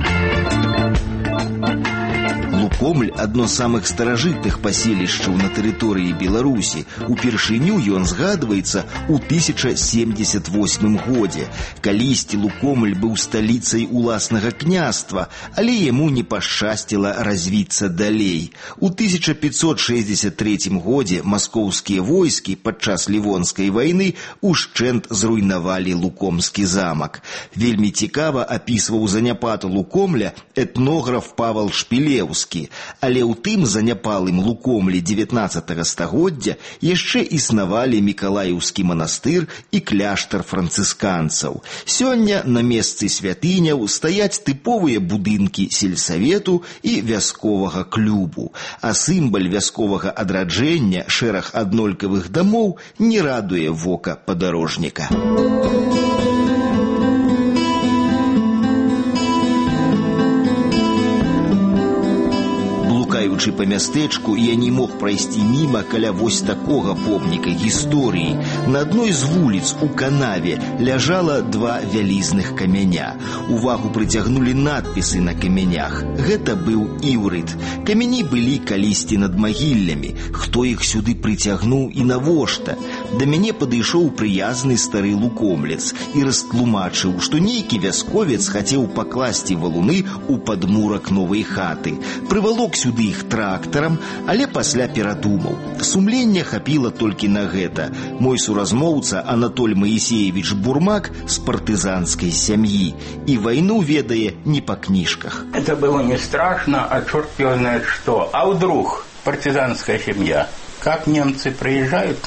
Лукомль – адно з самых старажытных паселішчаў на тэрыторыі Беларусі. Упершыню ён згадваецца ў тысяча семьдесят восьмым годзе. Калісьці Лукомль быў сталіцай уласнага княства, але яму не пашчасціла развіцца далей. У тысяча пятьсот шестьдесят третьем годзе маскоўскія войскі падчас Лівонскай вайны ушчэнт зруйнавалі Лукомскі замак. Вельмі цікава апісваў заняпад Лукомля этнограф Павал Шпілеўскі. Але ў тым заняпалым Лукомлі дзевятнаццатага стагоддзя яшчэ існавалі Мікалаеўскі манастыр і кляштар францысканцаў. Сёння на месцы святыняў стаяць тыповыя будынкі сельсавету і вясковага клубу. А сімвал вясковага адраджэння, шэраг аднолькавых дамоў, не радуе вока падарожніка. Блукаючы па мястэчку, я не мог прайсці міма каля вось такога помніка гісторыі. На адной з вуліц у канаве ляжала два вялізных камяня. Увагу прыцягнулі надпісы на камянях. Гэта быў іўрыт. Камяні былі калісьці над магіллямі. Хто іх сюды прыцягнуў і навошта? Да мяне падышоў прыязны стары лукомлец і растлумачыў, што нейкі вясковец хацеў пакласці валуны ў падмурак новай хаты. Прывалок сюды іх трактарам, але пасля перадумаў. Сумлення хапіла толькі на гэта. Мой суразмоўца Анатоль Маісеевіч Бурмак з партызанскай сям'і і вайну ведае не па кніжках. Это было не страшно, а черт его знает что. А вдруг партизанская семья? Как немцы приезжают к нам,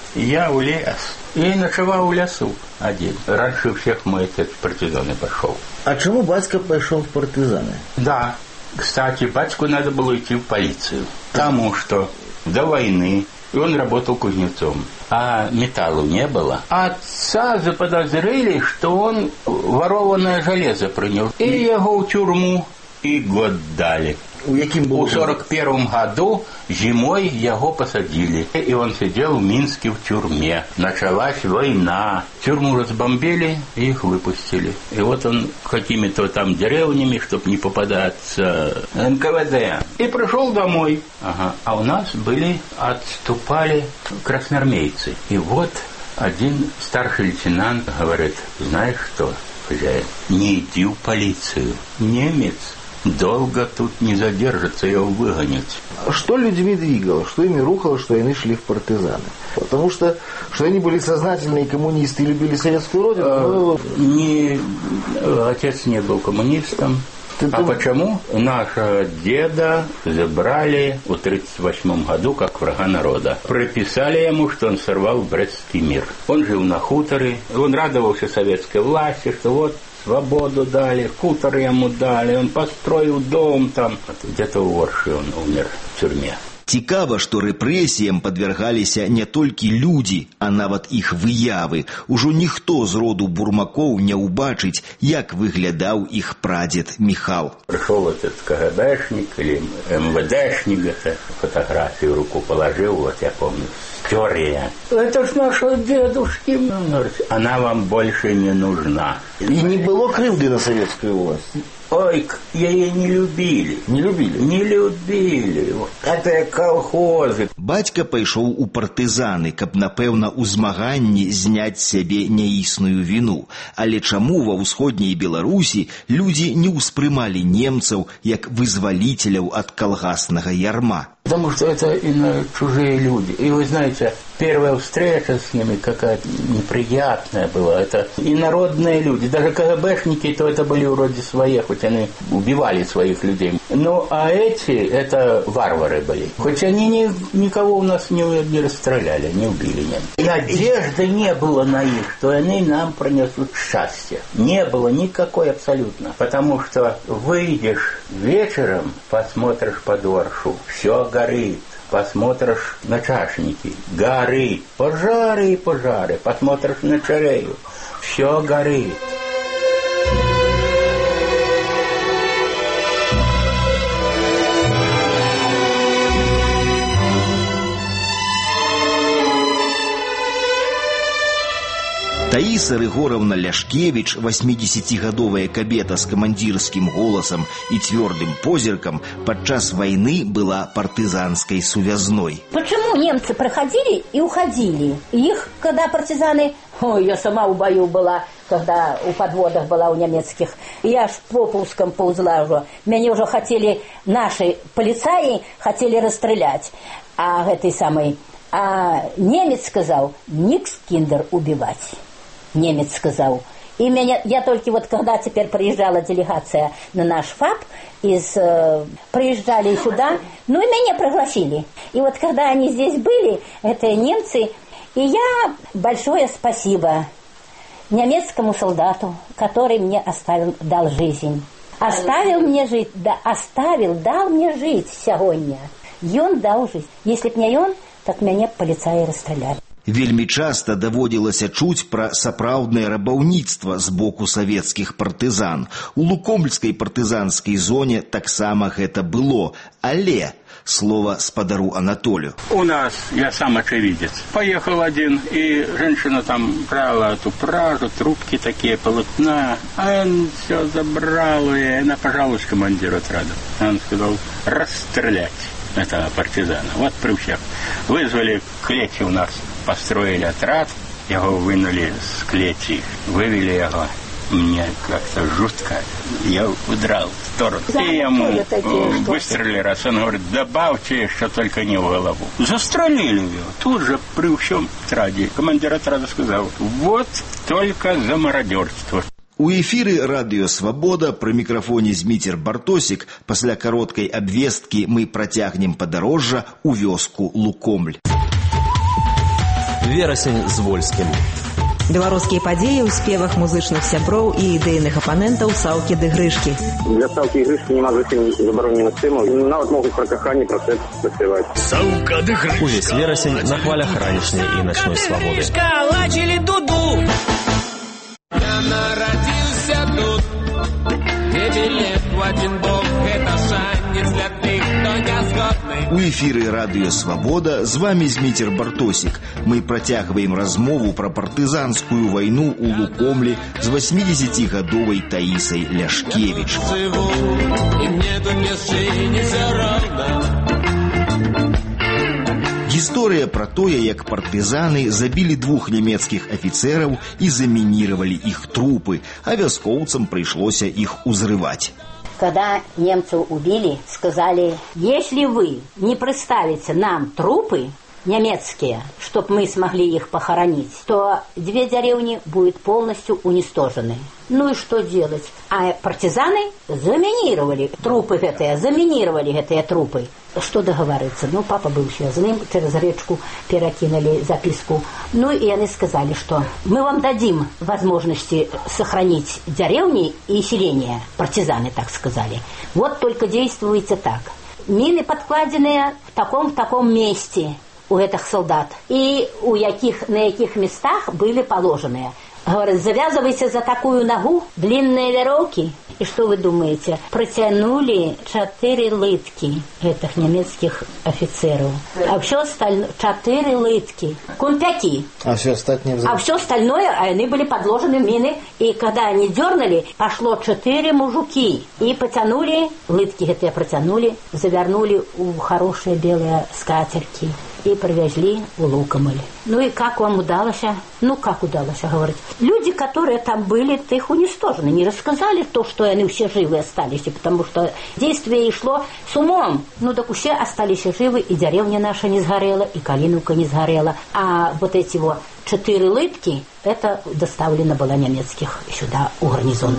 я в лес. И ночевал в лесу один. Раньше всех мой отец в партизаны пошел. А чему батька пошел в партизаны? Да. Кстати, батьку надо было идти в полицию. Потому что до войны он работал кузнецом. А металлу не было. Отца заподозрили, что он ворованное железо принял. И его в тюрьму и год дали. У яким был? У сорок первом году зимой его посадили. И он сидел в Минске в тюрьме. Началась война. Тюрьму разбомбили, и их выпустили. И вот он какими-то там деревнями, чтобы не попадаться, эн ка вэ дэ. И пришел домой. Ага. А у нас были, отступали красноармейцы. И вот один старший лейтенант говорит: знаешь что, хозяин, не иди в полицию. Немец долго тут не задержится, его выгонят. Что людьми двигало, что ими рухало, что они шли в партизаны? Потому что, что они были сознательные коммунисты и любили советскую родину? А, не, отец не был коммунистом. Ты, а ты... почему? Нашего деда забрали в тридцать восьмом году как врага народа. Прописали ему, что он сорвал Брестский мир. Он жил на хуторе, он радовался советской власти, что вот свободу дали, хутор ему дали, он построил дом там. Где-то у Орши он умер в тюрьме. Цікава, што рэпрэсіям падвяргаліся не толькі людзі, а нават іх выявы. Ужо ніхто з роду бурмакоў не ўбачыць, як выглядаў іх прадзед Михал. Пришел этот ка гэ бэшник или эм вэ дэшник, это фотографию руку положил, вот я помню, стер я. Это ж наши дедушки. Она вам больше не нужна. И не было крылды на советскую власть? Ой, яе не любили. Не любили? Не любили. Это колхозы. Бацька пайшоў у партызаны, каб, напэўна, у змаганні зняць сябе няісную віну. Але чаму ва ўсходняй Беларусі людзі не ўспрымалі немцаў як вызваліцеляў ад калгаснага ярма? Потому что это именно чужие люди. И вы знаете, первая встреча с ними какая-то неприятная была. Это инородные люди. Даже ка гэ бэшники, то это были вроде свои, хоть они убивали своих людей. Ну, а эти, это варвары были. Хоть они ни, никого у нас не, не расстреляли, не убили. Нет. И надежды не было на их, что они нам принесут счастье. Не было никакой абсолютно. Потому что выйдешь вечером, посмотришь под Оршу, все горит. Посмотришь на чашники, горит. Пожары и пожары. Посмотришь на Чарею, все горит. Таіса Рыгоровна Ляшкевич, восьмидесятигадовая кабета с командирским голосом и твердым позерком, подчас войны была партизанской сувязной. Почему немцы приходили и уходили? Их, когда партизаны... Ой, я сама в бою была, когда у подводах была у немецких. Я аж по пускам ползла уже. Меня уже хотели, наши полицаи хотели расстрелять. А этой самой... А немец сказал, никс киндер убивать. Немец сказал. И меня, я только вот когда теперь приезжала делегация на наш ФАП, из, э, приезжали сюда, ну и меня пригласили. И вот когда они здесь были, это немцы, и я большое спасибо немецкому солдату, который мне оставил, дал жизнь. Оставил мне жить, да, оставил, дал мне жить сегодня. И он дал жизнь. Если б не он, так меня полицаи расстреляли. Вельмі часта даводзілася чуць пра сапраўднае рабаўніцтва з боку савецкіх партызан. У Лукомльскай партызанскай зоне таксама гэта было. Але, слово спадару Анатолию. У нас, я сам очевидец, поехал один, и женщина там брала эту пражу, трубки такие, полотна. А он все забрал, и она пожалуйста командиру отряда. Он сказал, расстрелять. Это партизана. Вот при всех. Вызвали клети у нас. Построили отряд, его вынули с клети, вывели его. Мне как-то жутко. Я удрал в сторону. За и ему такие, выстрелили раз. Он говорит, добавьте, что только не в голову. Застрелили его. Тут же при всем отраде. Командир отряда сказал, вот только за мародерство. У эфіры радыё «Свабода» пры мікрафоне Зміцер Бартосік. Пасля кароткай абвесткі мы працягнем падарожжа ў вёску Лукомль. Верасень з Вольскім. Беларускія падзеі ў спевах музычных сяброў і ідэйных апанентаў Саўкі ды Грышкі. Для Саўкі і Грышкі няма зусім забароненых тэмаў. Нават могуць пра каханне, пра секс заспяваць. Саўка ды Грышкі. Увесь верасень на хвалях ранішняй і начной свабоды. Калачили дуду. Я народился тут, где билет в один бок. Это шанец для тых, кто не згодны. У эфіры радыё «Свабода» з вами Зміцер Бартосік. Мы працягваем размову пра партызанскую вайну ў Лукомлі з васьмідзесяцігадовай Таісай Ляшкевіч. Гісторыя пра тое, як партызаны забілі двух нямецкіх афіцэраў і замініравалі іх трупы, а вяскоўцам прыйшлося іх узрываць. Когда немцев убили, сказали, если вы не представите нам трупы немецкие, чтобы мы смогли их похоронить, то две деревни будут полностью уничтожены. Ну и что делать? А партизаны заминировали трупы эти, заминировали эти трупы. Что договориться? Ну, папа был связанным, через речку перекинули записку. Ну, и они сказали, что мы вам дадим возможности сохранить деревни и селения. Партизаны так сказали. Вот только действуйте так. Мины подкладенные в таком-в таком месте у этих солдат. И у яких, на яких местах были положенные. Говорят, завязывайте за такую ногу длинные веревки. И что вы думаете? Протянули четыре лытки этих немецких офицеров. А все остальное, четыре лытки. Кумпяки. А все остальное? А все остальное, они были подложены в мины. И когда они дернули, пошло четыре мужики. И потянули, лытки эти протянули, завернули у хорошие белые скатерти. И привезли в Лукомль. Ну и как вам удалось? Ну как удалось, говорить? Люди, которые там были, их уничтожены. Не рассказали то, что они все живы остались, потому что действие шло с умом. Ну так все остались живы, и деревня наша не сгорела, и Калиновка не сгорела. А вот эти вот четыре лытки, это доставлено было немецких сюда, у гарнизон.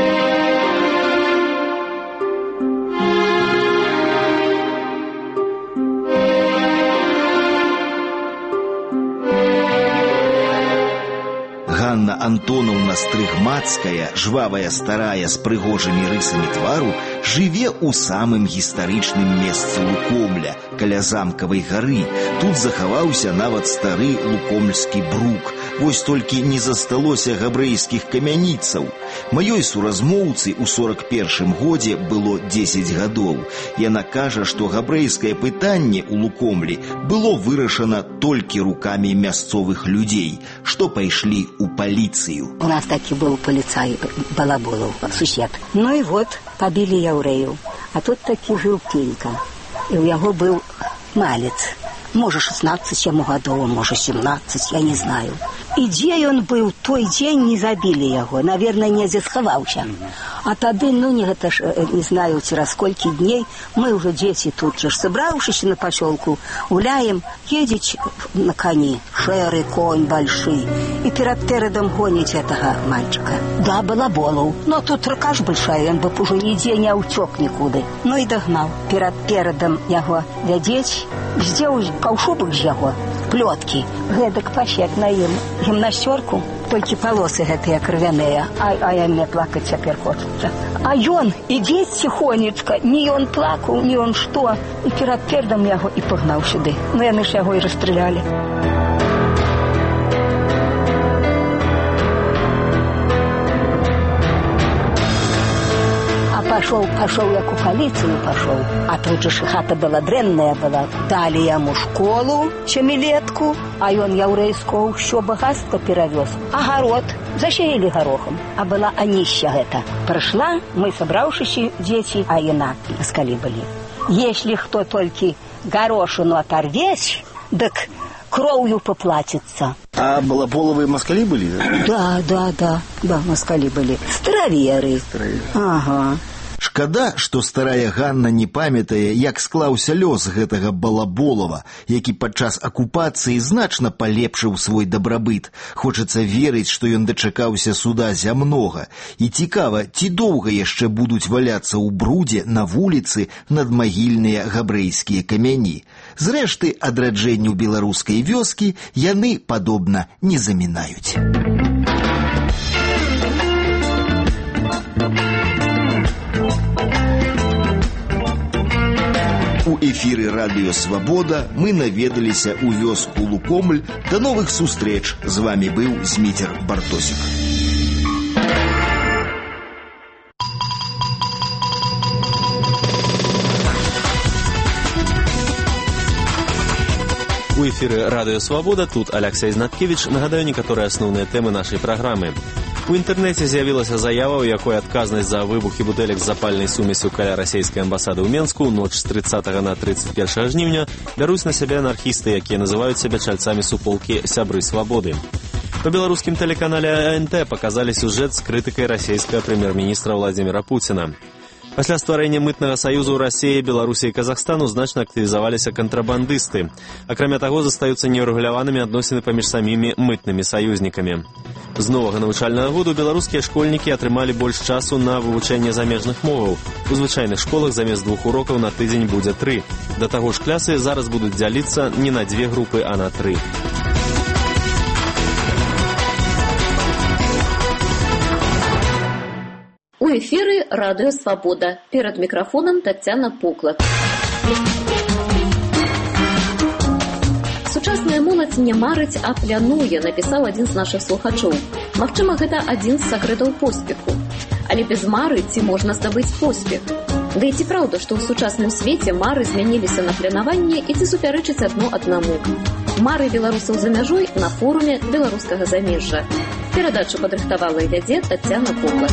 Ганна Антоновна Стрыгмацкая, жвавая старая з прыгожымі рысамі твару, жыве ў самым гістарычным месцы Лукомля, каля замкавай гары. Тут захаваўся нават стары лукомльскі брук. Вось толькі не засталося габрэйскіх камяніцаў. Маёй суразмоўцы ў сорок першым годзе было дзесяць гадоў. Яна кажа, што габрэйскае пытанне ў Лукомлі было вырашана толькі рукамі мясцовых людзей, што пайшлі ў полицию. У нас таки был полицай Балаболов, сусед. Ну и вот, побили яўрэю. А тут таки жил Пенька. И у яго был малец. Может, шестнадцать ему годов, может, семнадцать, я не знаю. И где он был, той день не забили его. Наверное, недзе сховался. А тады, ну, не, это ж, не знаю, через сколько дней, мы уже дети тут же, собравшись на поселку, гуляем, едет на коне, шерый конь большой, и перед передом гонит этого мальчика. Да, Балаболов. Но тут рука ж большая, он бы уже нигде не утек никуда. Ну и догнал. Перед передом его ведеть, сделал каушубок с его, плетки, гэдок пощек на им, гимнастерку. Только полосы гэтыя кровяные, а, а я мне плакать теперь хочется. А ён ідзе тихонечко, не он плакал, не он что. И перед пердом яго и погнал сюда. Ну, яны ж яго и расстреляли. Пошел, пошел, як у полицию пошел. А тут же хата была дрэнная была. Дали ему школу, семилетку, а он яўрэйского все богатство перевез. Огород засеяли горохом. А была анища это. Прошла, мы собравшись дети, а яна москали были. Если кто только горошину оторвесь, так кровью поплатится. А Балаболовые москали были? Да, да, да, да, москали были. Староверы. Староверы. Ага. Шкада, што старая Ганна не памятае, як склаўся лёс гэтага балаболава, які падчас акупацыі значна палепшыў свой дабрабыт. Хочацца верыць, што ён дачакаўся суда зямнога. І цікава, ці доўга яшчэ будуць валяцца ў брудзе на вуліцы надмагільныя габрэйскія камяні. Зрэшты, адраджэнню беларускай вёскі яны, падобна, не замінаюць. У эфіры радыё «Свабода» мы наведаліся ў вёску Лукомль. Да новых сустрэч! З вамі быў Зміцер Бартосік. У эфіры радыё «Свабода», тут Алексей Знаткевич. Нагадаю некаторыя асноўныя тэмы нашай праграмы. У інтэрнэце з'явілася заява, у якой адказнасць за выбухі бутэлек з запальнай сумесю каля расійскай амбасады ў Менску ноч з трыццатага на трыццаць першае жніўня бяруць на сябе анархісты, якія называюць сябе чальцамі суполкі «Сябры свабоды». Па беларускім тэлеканале АНТ паказалі сюжэт з крытыкай расійскага прэм'ер-міністра Владзіміра Пуціна. Пасля стварэння мытнага саюзу ў Расіі, Беларусі і Казахстану значна актывізаваліся кантрабандысты. Акрамя таго, застаюцца неўрэгуляванымі адносіны паміж самімі мытнымі саюзнікамі. З новага навучальнага году беларускія школьнікі атрымалі больш часу на вывучэнне замежных моваў. У звычайных школах замест двух урокаў на тыдзень будзе тры. Да таго ж клясы зараз будуць дзяліцца не на дзве групы, а на тры. У эфіры радыё «Свабода». Перад мікрафонам Тацяна Поклад. Сучасная моладзь не марыць, а плянуе, напісаў адзін з нашых слухачоў. Магчыма, гэта адзін з сакрэтаў поспеху. Але без мары ці можна здабыць поспех? Да і ці праўда, што ў сучасным свеце мары змяніліся на планаванне і ці супярэчыць адно аднаму? Мары беларусаў за мяжой на форуме беларускага замежжа. Перадачу падрыхтавала і вядзе Тацяна Поклад.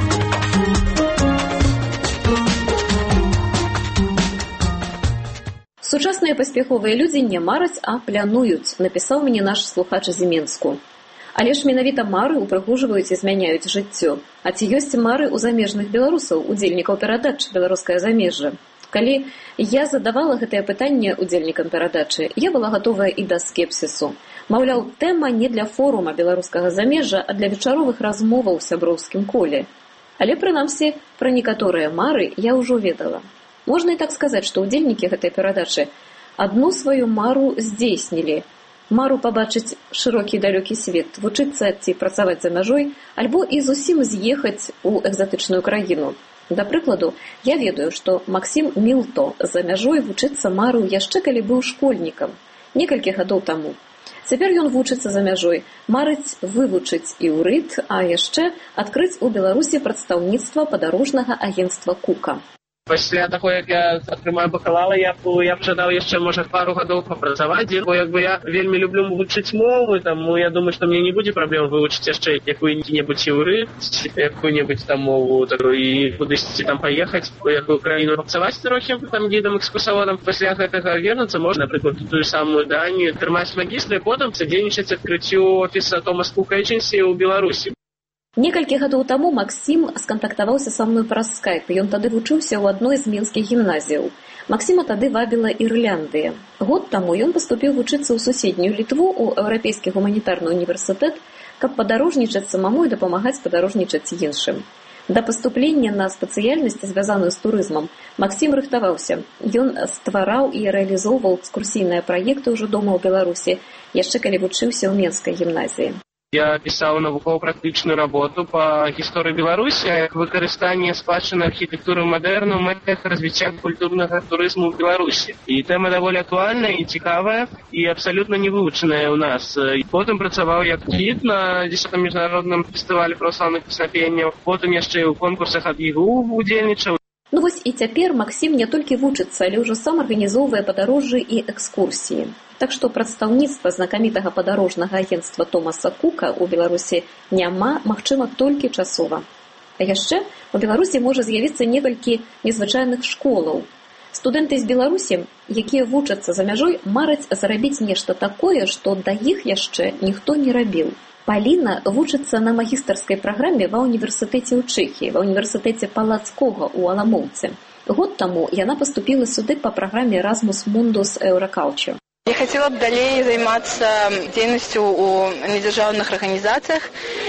Сучасныя паспяховыя людзі не мараць, а плянуюць, напісаў мне наш слухач з Менску. Але ж менавіта мары упрыгожваюць і змяняюць жыццё. А ці ёсць мары ў замежных беларусаў, удзельнікаў перадачы «Беларускае замежжа»? Калі я задавала гэтае пытанне удзельнікам перадачы, я была гатовая і да скепсісу. Маўляў, тэма не для форума беларускага замежжа, а для вечаровых размоваў у сяброўскім коле. Але, прынамсі, пра некаторыя мары я ўжо ведала. Можна і так сказаць, што ўдзельнікі гэтай перадачы адну сваю мару здзейснілі. Мару пабачыць шырокі далёкі свет, вучыцца ці працаваць за мяжой, альбо і зусім з'ехаць у экзатычную краіну. Да прыкладу, я ведаю, што Максім Мілто за мяжой вучыцца марыў яшчэ калі быў школьнікам, некалькі гадоў таму. Цяпер ён вучыцца за мяжой, марыць вывучыць іўрыт, а яшчэ адкрыць у Беларусі прадстаўніцтва падарожнага агенцтва «Кука». Пасля таго, як я атрымаю бакалаўра, я б я б жадаў яшчэ, можа, пару гадоў папрацаваць, бо як бы я вельмі люблю вывучыць мовы, таму я думаю, што мне не будзе праблем вывучыць яшчэ якую-небудзь іўрыт, якую-небудзь там мову, і кудысьці там паехаць, у якую краіну працаваць трохі, там гідам экскурсаводам. Пасля гэтага вернуцца, можна, напрыклад, тую самую Данію, атрымаць магістра і потым садзейнічаць адкрыццю офіса Томас Кук Эйджэнсі ў Беларусі. Некалькі гадоў таму Максім скантактаваўся са мной праз скайп. Ён тады вучыўся ў адной з менскіх гімназіяў. Максіма тады вабіла Ірландыя. Год таму ён паступіў вучыцца ў суседнюю Літву ў Еўрапейскі гуманітарны універсітэт, каб падарожнічаць самому і дапамагаць падарожнічаць іншым. Да паступлення на спецыяльнасць, звязаную з турызмам, Максім рыхтаваўся. Ён ствараў і рэалізоўваў экскурсійныя праекты ўжо дома ў Беларусі, яшчэ калі вучыўся ў Менскай гімназіі. Я пісаў навукова-практычную работу па гісторыі Беларусі, як выкарыстанне спадчыны архітэктуры мадэрну ў мэтах развіцця культурнага турызму ў Беларусі. І тэма даволі актуальная і цікавая, і абсалютна не вывучаная ў нас. І потым працаваў як гід на дзесятым міжнародным фестывалі праваслаўных песнапенняў, потым яшчэ і ў конкурсах ад ЕГУ удзельнічаў. Ну вось і цяпер Максім не толькі вучыцца, але ўжо сам арганізоўвае падарожжы і экскурсіі. Так што прадстаўніцтва знакамітага падарожнага агенцтва Томаса Кука ў Беларусі няма, магчыма, толькі часова. А яшчэ у Беларусі можа з'явіцца некалькі незвычайных школаў. Студэнты з Беларусі, якія вучацца за мяжой, мараць зарабіць нешта такое, што да іх яшчэ ніхто не рабіў. Паліна вучыцца на магістарскай праграме ва універсітэце ў Чэхіі, ва універсітэце Палацкога ў Аламоўцы. Год таму яна паступіла сюды па праграме Erasmus Mundus Euroculture. Я хотела бы далее заниматься деятельностью у недержавных организациях.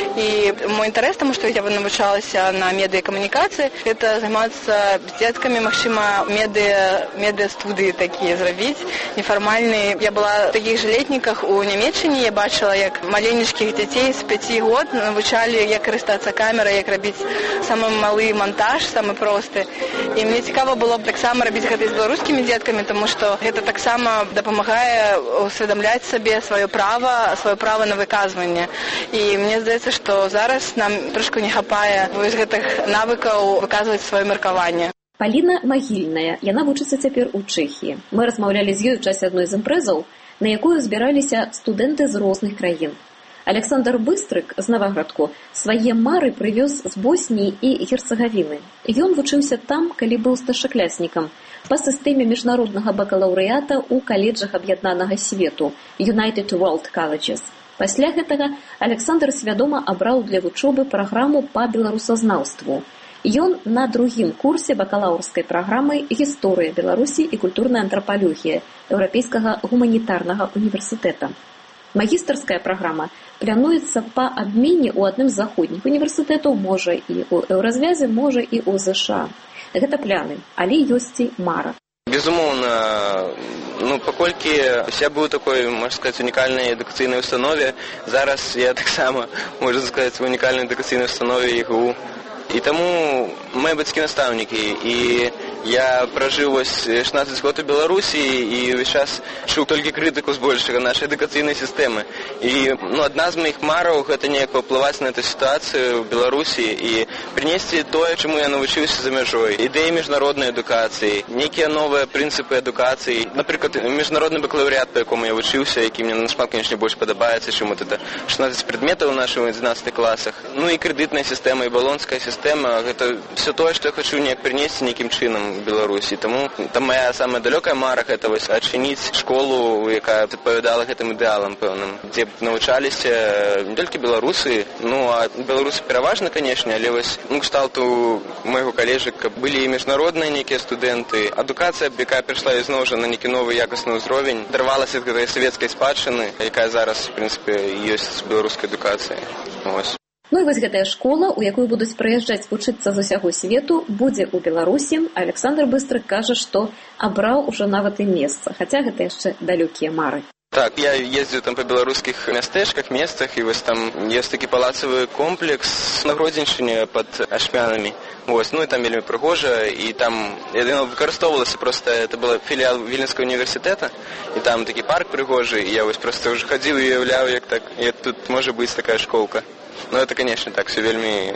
И мой интерес, потому что я навучалась на медиакоммуникации, это заниматься с детками, максима медиа, медиа-студии такие сделать, неформальные. Я была в таких же летниках у Німеччині, я бачила, як маленьких детей с пяти год навчали, як користатися камерою, як робити самий малий монтаж, самий простий. І мені цікаво було б так само робити це з білоруськими дітками, тому що це так само допомагає усвідомляти собі своє право, своє право на виказування. І мені здається, що зараз нам трошки не хапає вось гэтых навыкаў выказваць сваё меркаванне. Паліна Магільная, яна вучыцца цяпер у Чэхіі. Мы размаўлялі з ёй у часе адной з імпрэзаў, на якую збіраліся студэнты з розных краін. Александр Быстрык з Наваградку свае мары прывёз з Босніі і Герцагавіны. Ён вучыўся там, калі быў старшакляснікам, па сістэме міжнароднага бакалаўрыята ў каледжах аб'яднанага свету United World Colleges. Пасля гэтага Александр свядома абраў для вучобы праграму па беларусазнаўству. Ён на другім курсе бакалаўрскай праграмы «Гісторыя Беларусі і культурная антрапалогія» Еўрапейскага гуманітарнага універсітэта. Магістарская праграма плануецца па абмене ў адным з заходніх універсітэтаў, можа і ў Еўразвязе, можа і ў ЗША. Гэта пляны, але ёсць і мара. Безумоўна, ну, паколькі я быў такой, можна сказаць, унікальнай адукацыйнай установе, зараз я таксама, можна сказаць, в унікальнай адукацыйнай установе ІГУ. І таму мои бацькі настаўнікі, і я пражыў вось шестнадцать год у Беларусі і ўвесь час чуў толькі крытыку збольшага нашай адукацыйнай сістэмы. І ну, адна з маіх мараў гэта неяк паўплываць на эту сітуацыю ў Беларусі і прынесці тое, чаму я навучыўся за мяжой. Ідэі міжнароднай адукацыі, нейкія новыя прынцыпы адукацыі. Напрыклад, міжнародны бакалаўрыят, па якому я вучыўся, які мне нашмат, канечне, больш падабаецца, чым вот это шестнадцать прадметаў у нашых адзінаццатых класах. Ну і крэдытная сістэма, і балонская сістэма, гэта все тое, што я хочу неяк прынесці нейкім чынам в Беларусі. Таму там моя самая далёкая мара гэта вось адчыніць школу, якая адпавядала гэтым ідэалам пэўным, дзе б навучаліся не толькі беларусы, ну а беларусы пераважна, канечне, але вось ну кшталту майго калежы, каб былі і міжнародныя нейкія студэнты. Адукацыя, якая прыйшла ізноў жа на нейкі новы якасны ўзровень, дарвалася ад гэтай савецкай спадчыны, якая зараз, в прынцыпе, ёсць з беларускай адукацыяй. Вось. Ну і вось гэтая школа, у якую будуць прыязджаць вучыцца з усяго свету, будзе ў Беларусі. Александр Быстрык кажа, што абраў ужо нават і месца, хаця гэта яшчэ далёкія мары. Так, я ездзіў там па беларускіх мястэчках, месцах, і вось там ёсць такі палацавы комплекс на Гродзеншчыне пад Ашмянамі. Вось, ну і там вельмі прыгожа, і там яно выкарыстоўвалася проста, это была філіал Віленскага універсітэта, і там такі парк прыгожы, і я вось проста ўжо хадзіў і уяўляў, як так, як тут можа быць такая школка. Ну, это, конечно, так, все вельми,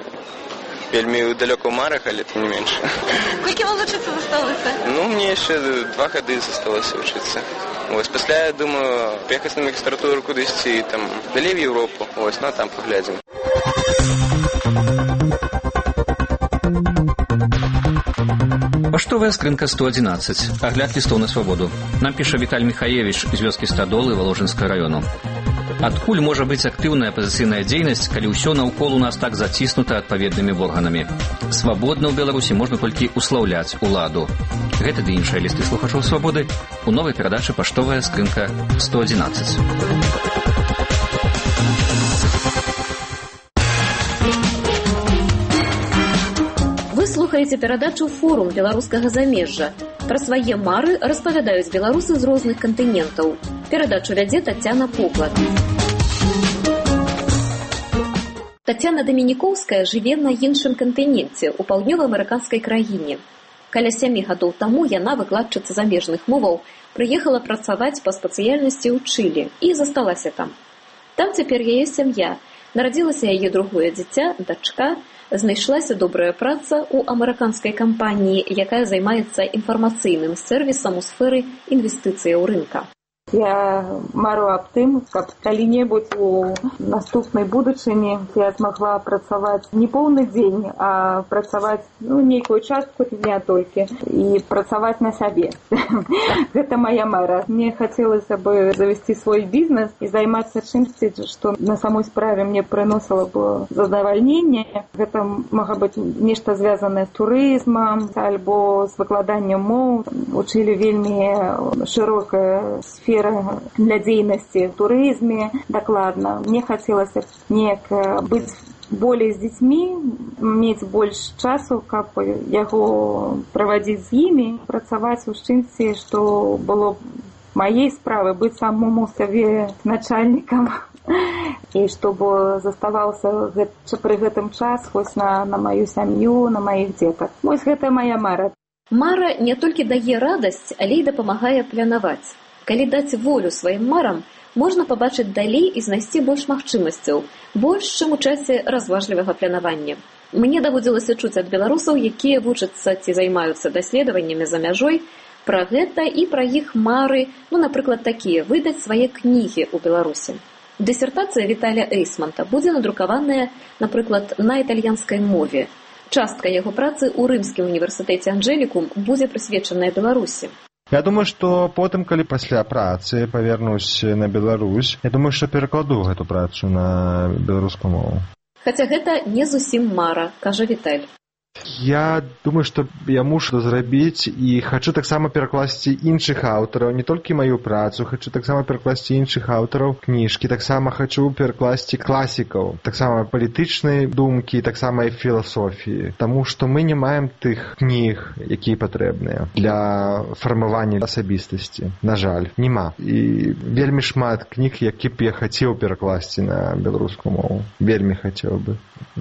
вельми далеко в марах, але тем не меньше. Сколько вам учиться осталось? Ну, мне еще два года осталось учиться. Вот, после, я думаю, приехать на магистратуру куда-то и там, далее в Европу, вот, ну, а там поглядим. Паштовая скрынка сто одиннадцать. Агляд лістоў на свабоду. Нам піша Віталь Міхаевіч з вёскі Стадолы Валожынскага раёну. Адкуль можа быць актыўная апазіцыйная дзейнасць, калі ўсё наўкол у нас так заціснута адпаведнымі органамі? Свабодна ў Беларусі можна толькі услаўляць уладу. Гэта ды іншыя лісты слухачоў свабоды у новай перадачы «Паштовая скрынка сто одиннадцать». Вы слухаеце перадачу «Форум беларускага замежжа». Пра свае мары распавядаюць беларусы з розных кантынентаў. Перадачу вядзе Тацяна Поклад. Тацяна Дамінікоўская жыве на іншым кантыненце, у паўднёва-амерыканскай краіне. Каля сямі гадоў таму яна, выкладчыца замежных моваў, прыехала працаваць па спецыяльнасці ў Чылі і засталася там. Там цяпер яе сям'я. Нарадзілася яе другое дзіця, дачка, знайшлася добрая праца ў амерыканскай кампаніі, якая займаецца інфармацыйным сервісам у сферы інвестыцыяў рынка. Я мару аб тым, каб калі-небудзь у наступнай будучыні я змагла працаваць не поўны дзень, а працаваць ну, нейкую частку дня толькі і працаваць на сабе. Гэта моя мара. Мне хацелася бы завесці свой бізнес і займацца чымсьці, што на самой справе мне прыносіла бы задавальненне. Гэта мага быць нешта звязанае з турызмам альбо з выкладаннем моў. Учылі вельмі шырокая сфера для дзейнасці в турызме. Дакладна. Мне хацелася неяк быць болей з дзецьмі, мець больш часу, каб яго правадзіць з імі, працаваць у чымсьці, што было маей справы, быць самому сабе начальнікам і щоб заставаўся пры гэтым час хоць на, на маю сям'ю, на маіх дзетак. Вось гэта моя мара. Мара не толькі дае радасць, але і дапамагае планаваць. Калі даць волю сваім марам, можна пабачыць далей і знайсці больш магчымасцяў, больш, чым у часе разважлівага планавання. Мне даводзілася чуць ад беларусаў, якія вучацца ці займаюцца даследаваннямі за мяжой, пра гэта і пра іх мары, ну, напрыклад, такія, выдаць свае кнігі ў Беларусі. Дысертацыя Віталя Эйсманта будзе надрукаваная, напрыклад, на італьянскай мове. Частка яго працы ў Рымскім універсітэце Анджелікум будзе прысвечаная Беларусі. Я думаю, што потым, калі пасля працы павернусь на Беларусь, я думаю, што перакладу гэту працу на беларускую мову. Хаця гэта не зусім мара, кажа Віталь. Я думаю, што я мушу зрабіць і хачу таксама перакласці іншых аўтараў, не толькі маю працу, хачу таксама перакласці іншых аўтараў кніжкі, таксама хачу перакласці класікаў, таксама палітычнай думкі, таксама і філасофіі, таму што мы не маем тых кніг, якія патрэбныя для фармавання асабістасці. На жаль, нема. І вельмі шмат кніг, які б я хацеў перакласці на беларускую мову. Вельмі хацеў бы.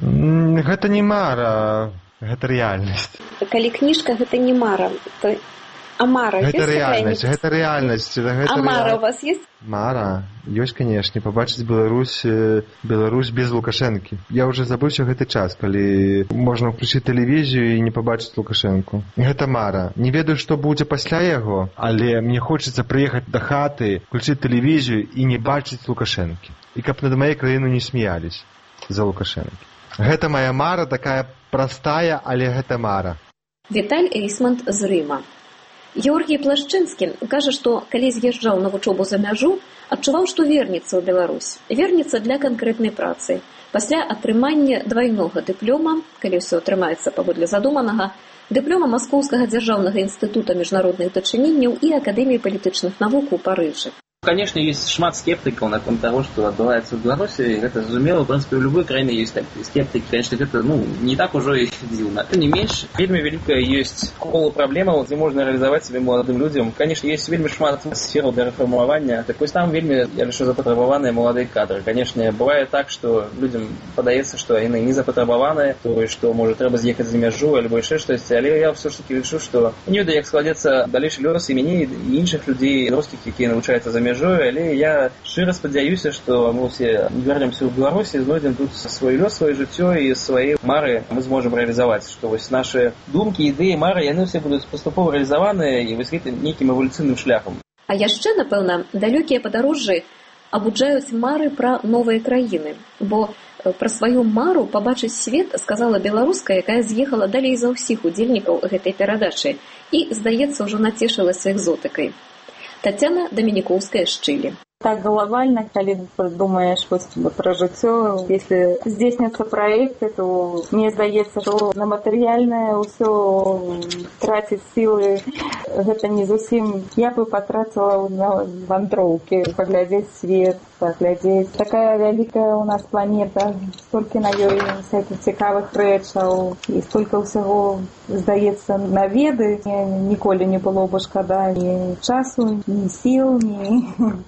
Гэта не мара. Гэта рэальнасць. Калі кніжка гэта не мара, то а мара ёсць? Гэта рэальнасць, гэта рэальнасць. А мара у вас ёсць? Мара ёсць, канешне, пабачыць Беларусь, Беларусь без Лукашэнкі. Я ўжо забыўся гэты час, калі можна ўключыць тэлевізію і не пабачыць Лукашэнку. Гэта мара. Не ведаю, што будзе пасля яго, але мне хочацца прыехаць да хаты, включыць тэлевізію і не бачыць Лукашэнкі. І каб над маёй краіну не смяялись за Лукашэнкі. Гэта моя мара, такая простая, але гэта мара. Віталь Эйсмант з Рыма. Георгій Плашчынскі кажа, што калі з'язджаў на вучобу за мяжу, адчуваў, што вернецца ў Беларусь. Вернецца для канкрэтнай працы. Пасля атрымання двайнога дыплома, калі ўсё атрымаецца паводле задуманага, дыплома Маскоўскага дзяржаўнага інстытута міжнародных дачыненняў і Акадэміі палітычных навук у Парыжы. Конечно, есть шмат скептиков на том того, что отбывается в Беларуси. Это зразумело, в принципе, в любой краине есть скептики. Конечно, это ну, не так уже и дивно. Тем не меньше, вельми великая есть кола проблема, где можно реализовать себе молодым людям. Конечно, есть вельми шмат сфер для реформирования. Так ось там вельми, я решил, запотребованные молодые кадры. Конечно, бывает так, что людям подається, что они не запотребованные, то есть, что может треба з'ехать за межу, або еще что-то. Але я все-таки решу, что не ведаю, як складеться дальше лёс і мені, і інших людей, русских, які навчаються за межу. Але я шчыра спадзяюся, што мы ўсе вернемся ў Беларусі, знойдзем тут свой лёс, сваё жыццё і свае мары мы зможам рэалізаваць, што вось нашы думкі, ідэі, мары, яны ўсе будуць паступова рэалізаваныя і вось гэтым нейкім эвалюцыйным шляхам. А яшчэ, напэўна, далёкія падарожжы абуджаюць мары пра новыя краіны, бо пра сваю мару пабачыць свет сказала беларуска, якая з'ехала далей за ўсіх удзельнікаў гэтай перадачы і, здаецца, ўжо нацешылася экзотыкай. Татьяна Доминиковская з Чили. Так глобально, когда думаешь вот, про жыццё, если здзейсняцца праекты, то мне здаецца, што на матэрыяльнае ўсё траціць сілы гэта не зусім. Я бы патрацила на вандроўкі, паглядзець свет, паглядзець. Такая вялікая у нас планета, столькі на ёй всякіх цікавых рэчаў і столькі ўсяго, здаецца, наведы. Ніколі не было бы шкада ні часу, ні сіл, ні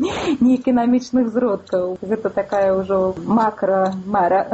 ні эканамічных зродкаў. Гэта такая ўжо макра-мара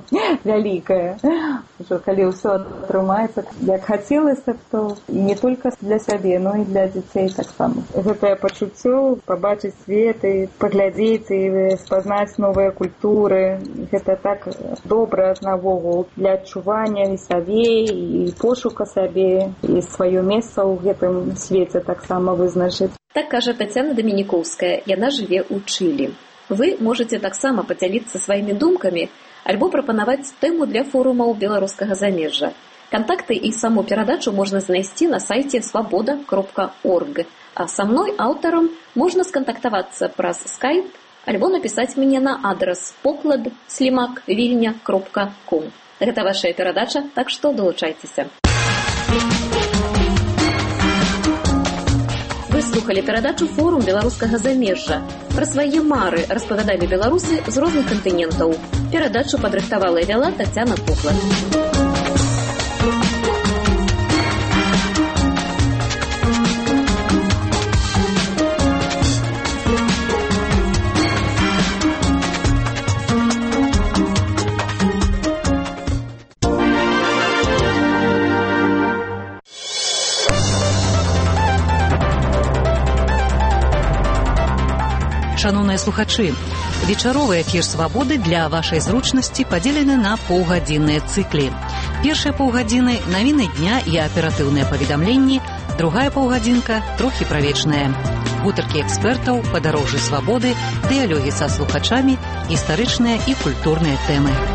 вялікая. Ужо калі ўсё атрымаецца, як хацелася, то і не толькі для сябе, но і для дзяцей таксама. Гэтае пачуццё пабачыць свет і паглядзець і спазнаць новыя культуры. Гэта так добра навогул для адчування і сабе, і пошука сабе, і сваё месца ў гэтым свеце таксама вызначыць. Так кажа Тацяна Дамінікоўская, яна жыве ў Чылі. Вы можаце таксама падзяліцца сваімі думкамі альбо прапанаваць тэму для форумаў беларускага замежжа. Кантакты і саму перадачу можна знайсці на сайце свабода кропка орг. А са мной, аўтарам, можна скантактавацца праз скайп альбо напісаць мне на адрас поклад слімак вільня кропка ком. Гэта вашая перадача, так што далучайцеся. Вы слухалі перадачу «Форум беларускага замежжа». Пра свае мары распавядалі беларусы з розных кантынентаў. Перадачу падрыхтавала і вяла Тацяна Поклад. Шановныя слухачы, вечаровы эфір «Свабоды» для вашай зручнасці падзелены на паўгадзінныя цыклі. Першыя паўгадзіны – навіны дня і аператыўныя паведамленні, другая паўгадзінка – трохі правечная. Гутаркі экспертаў, падарожжы свабоды, дыялогі са слухачамі, гістарычныя і культурныя тэмы.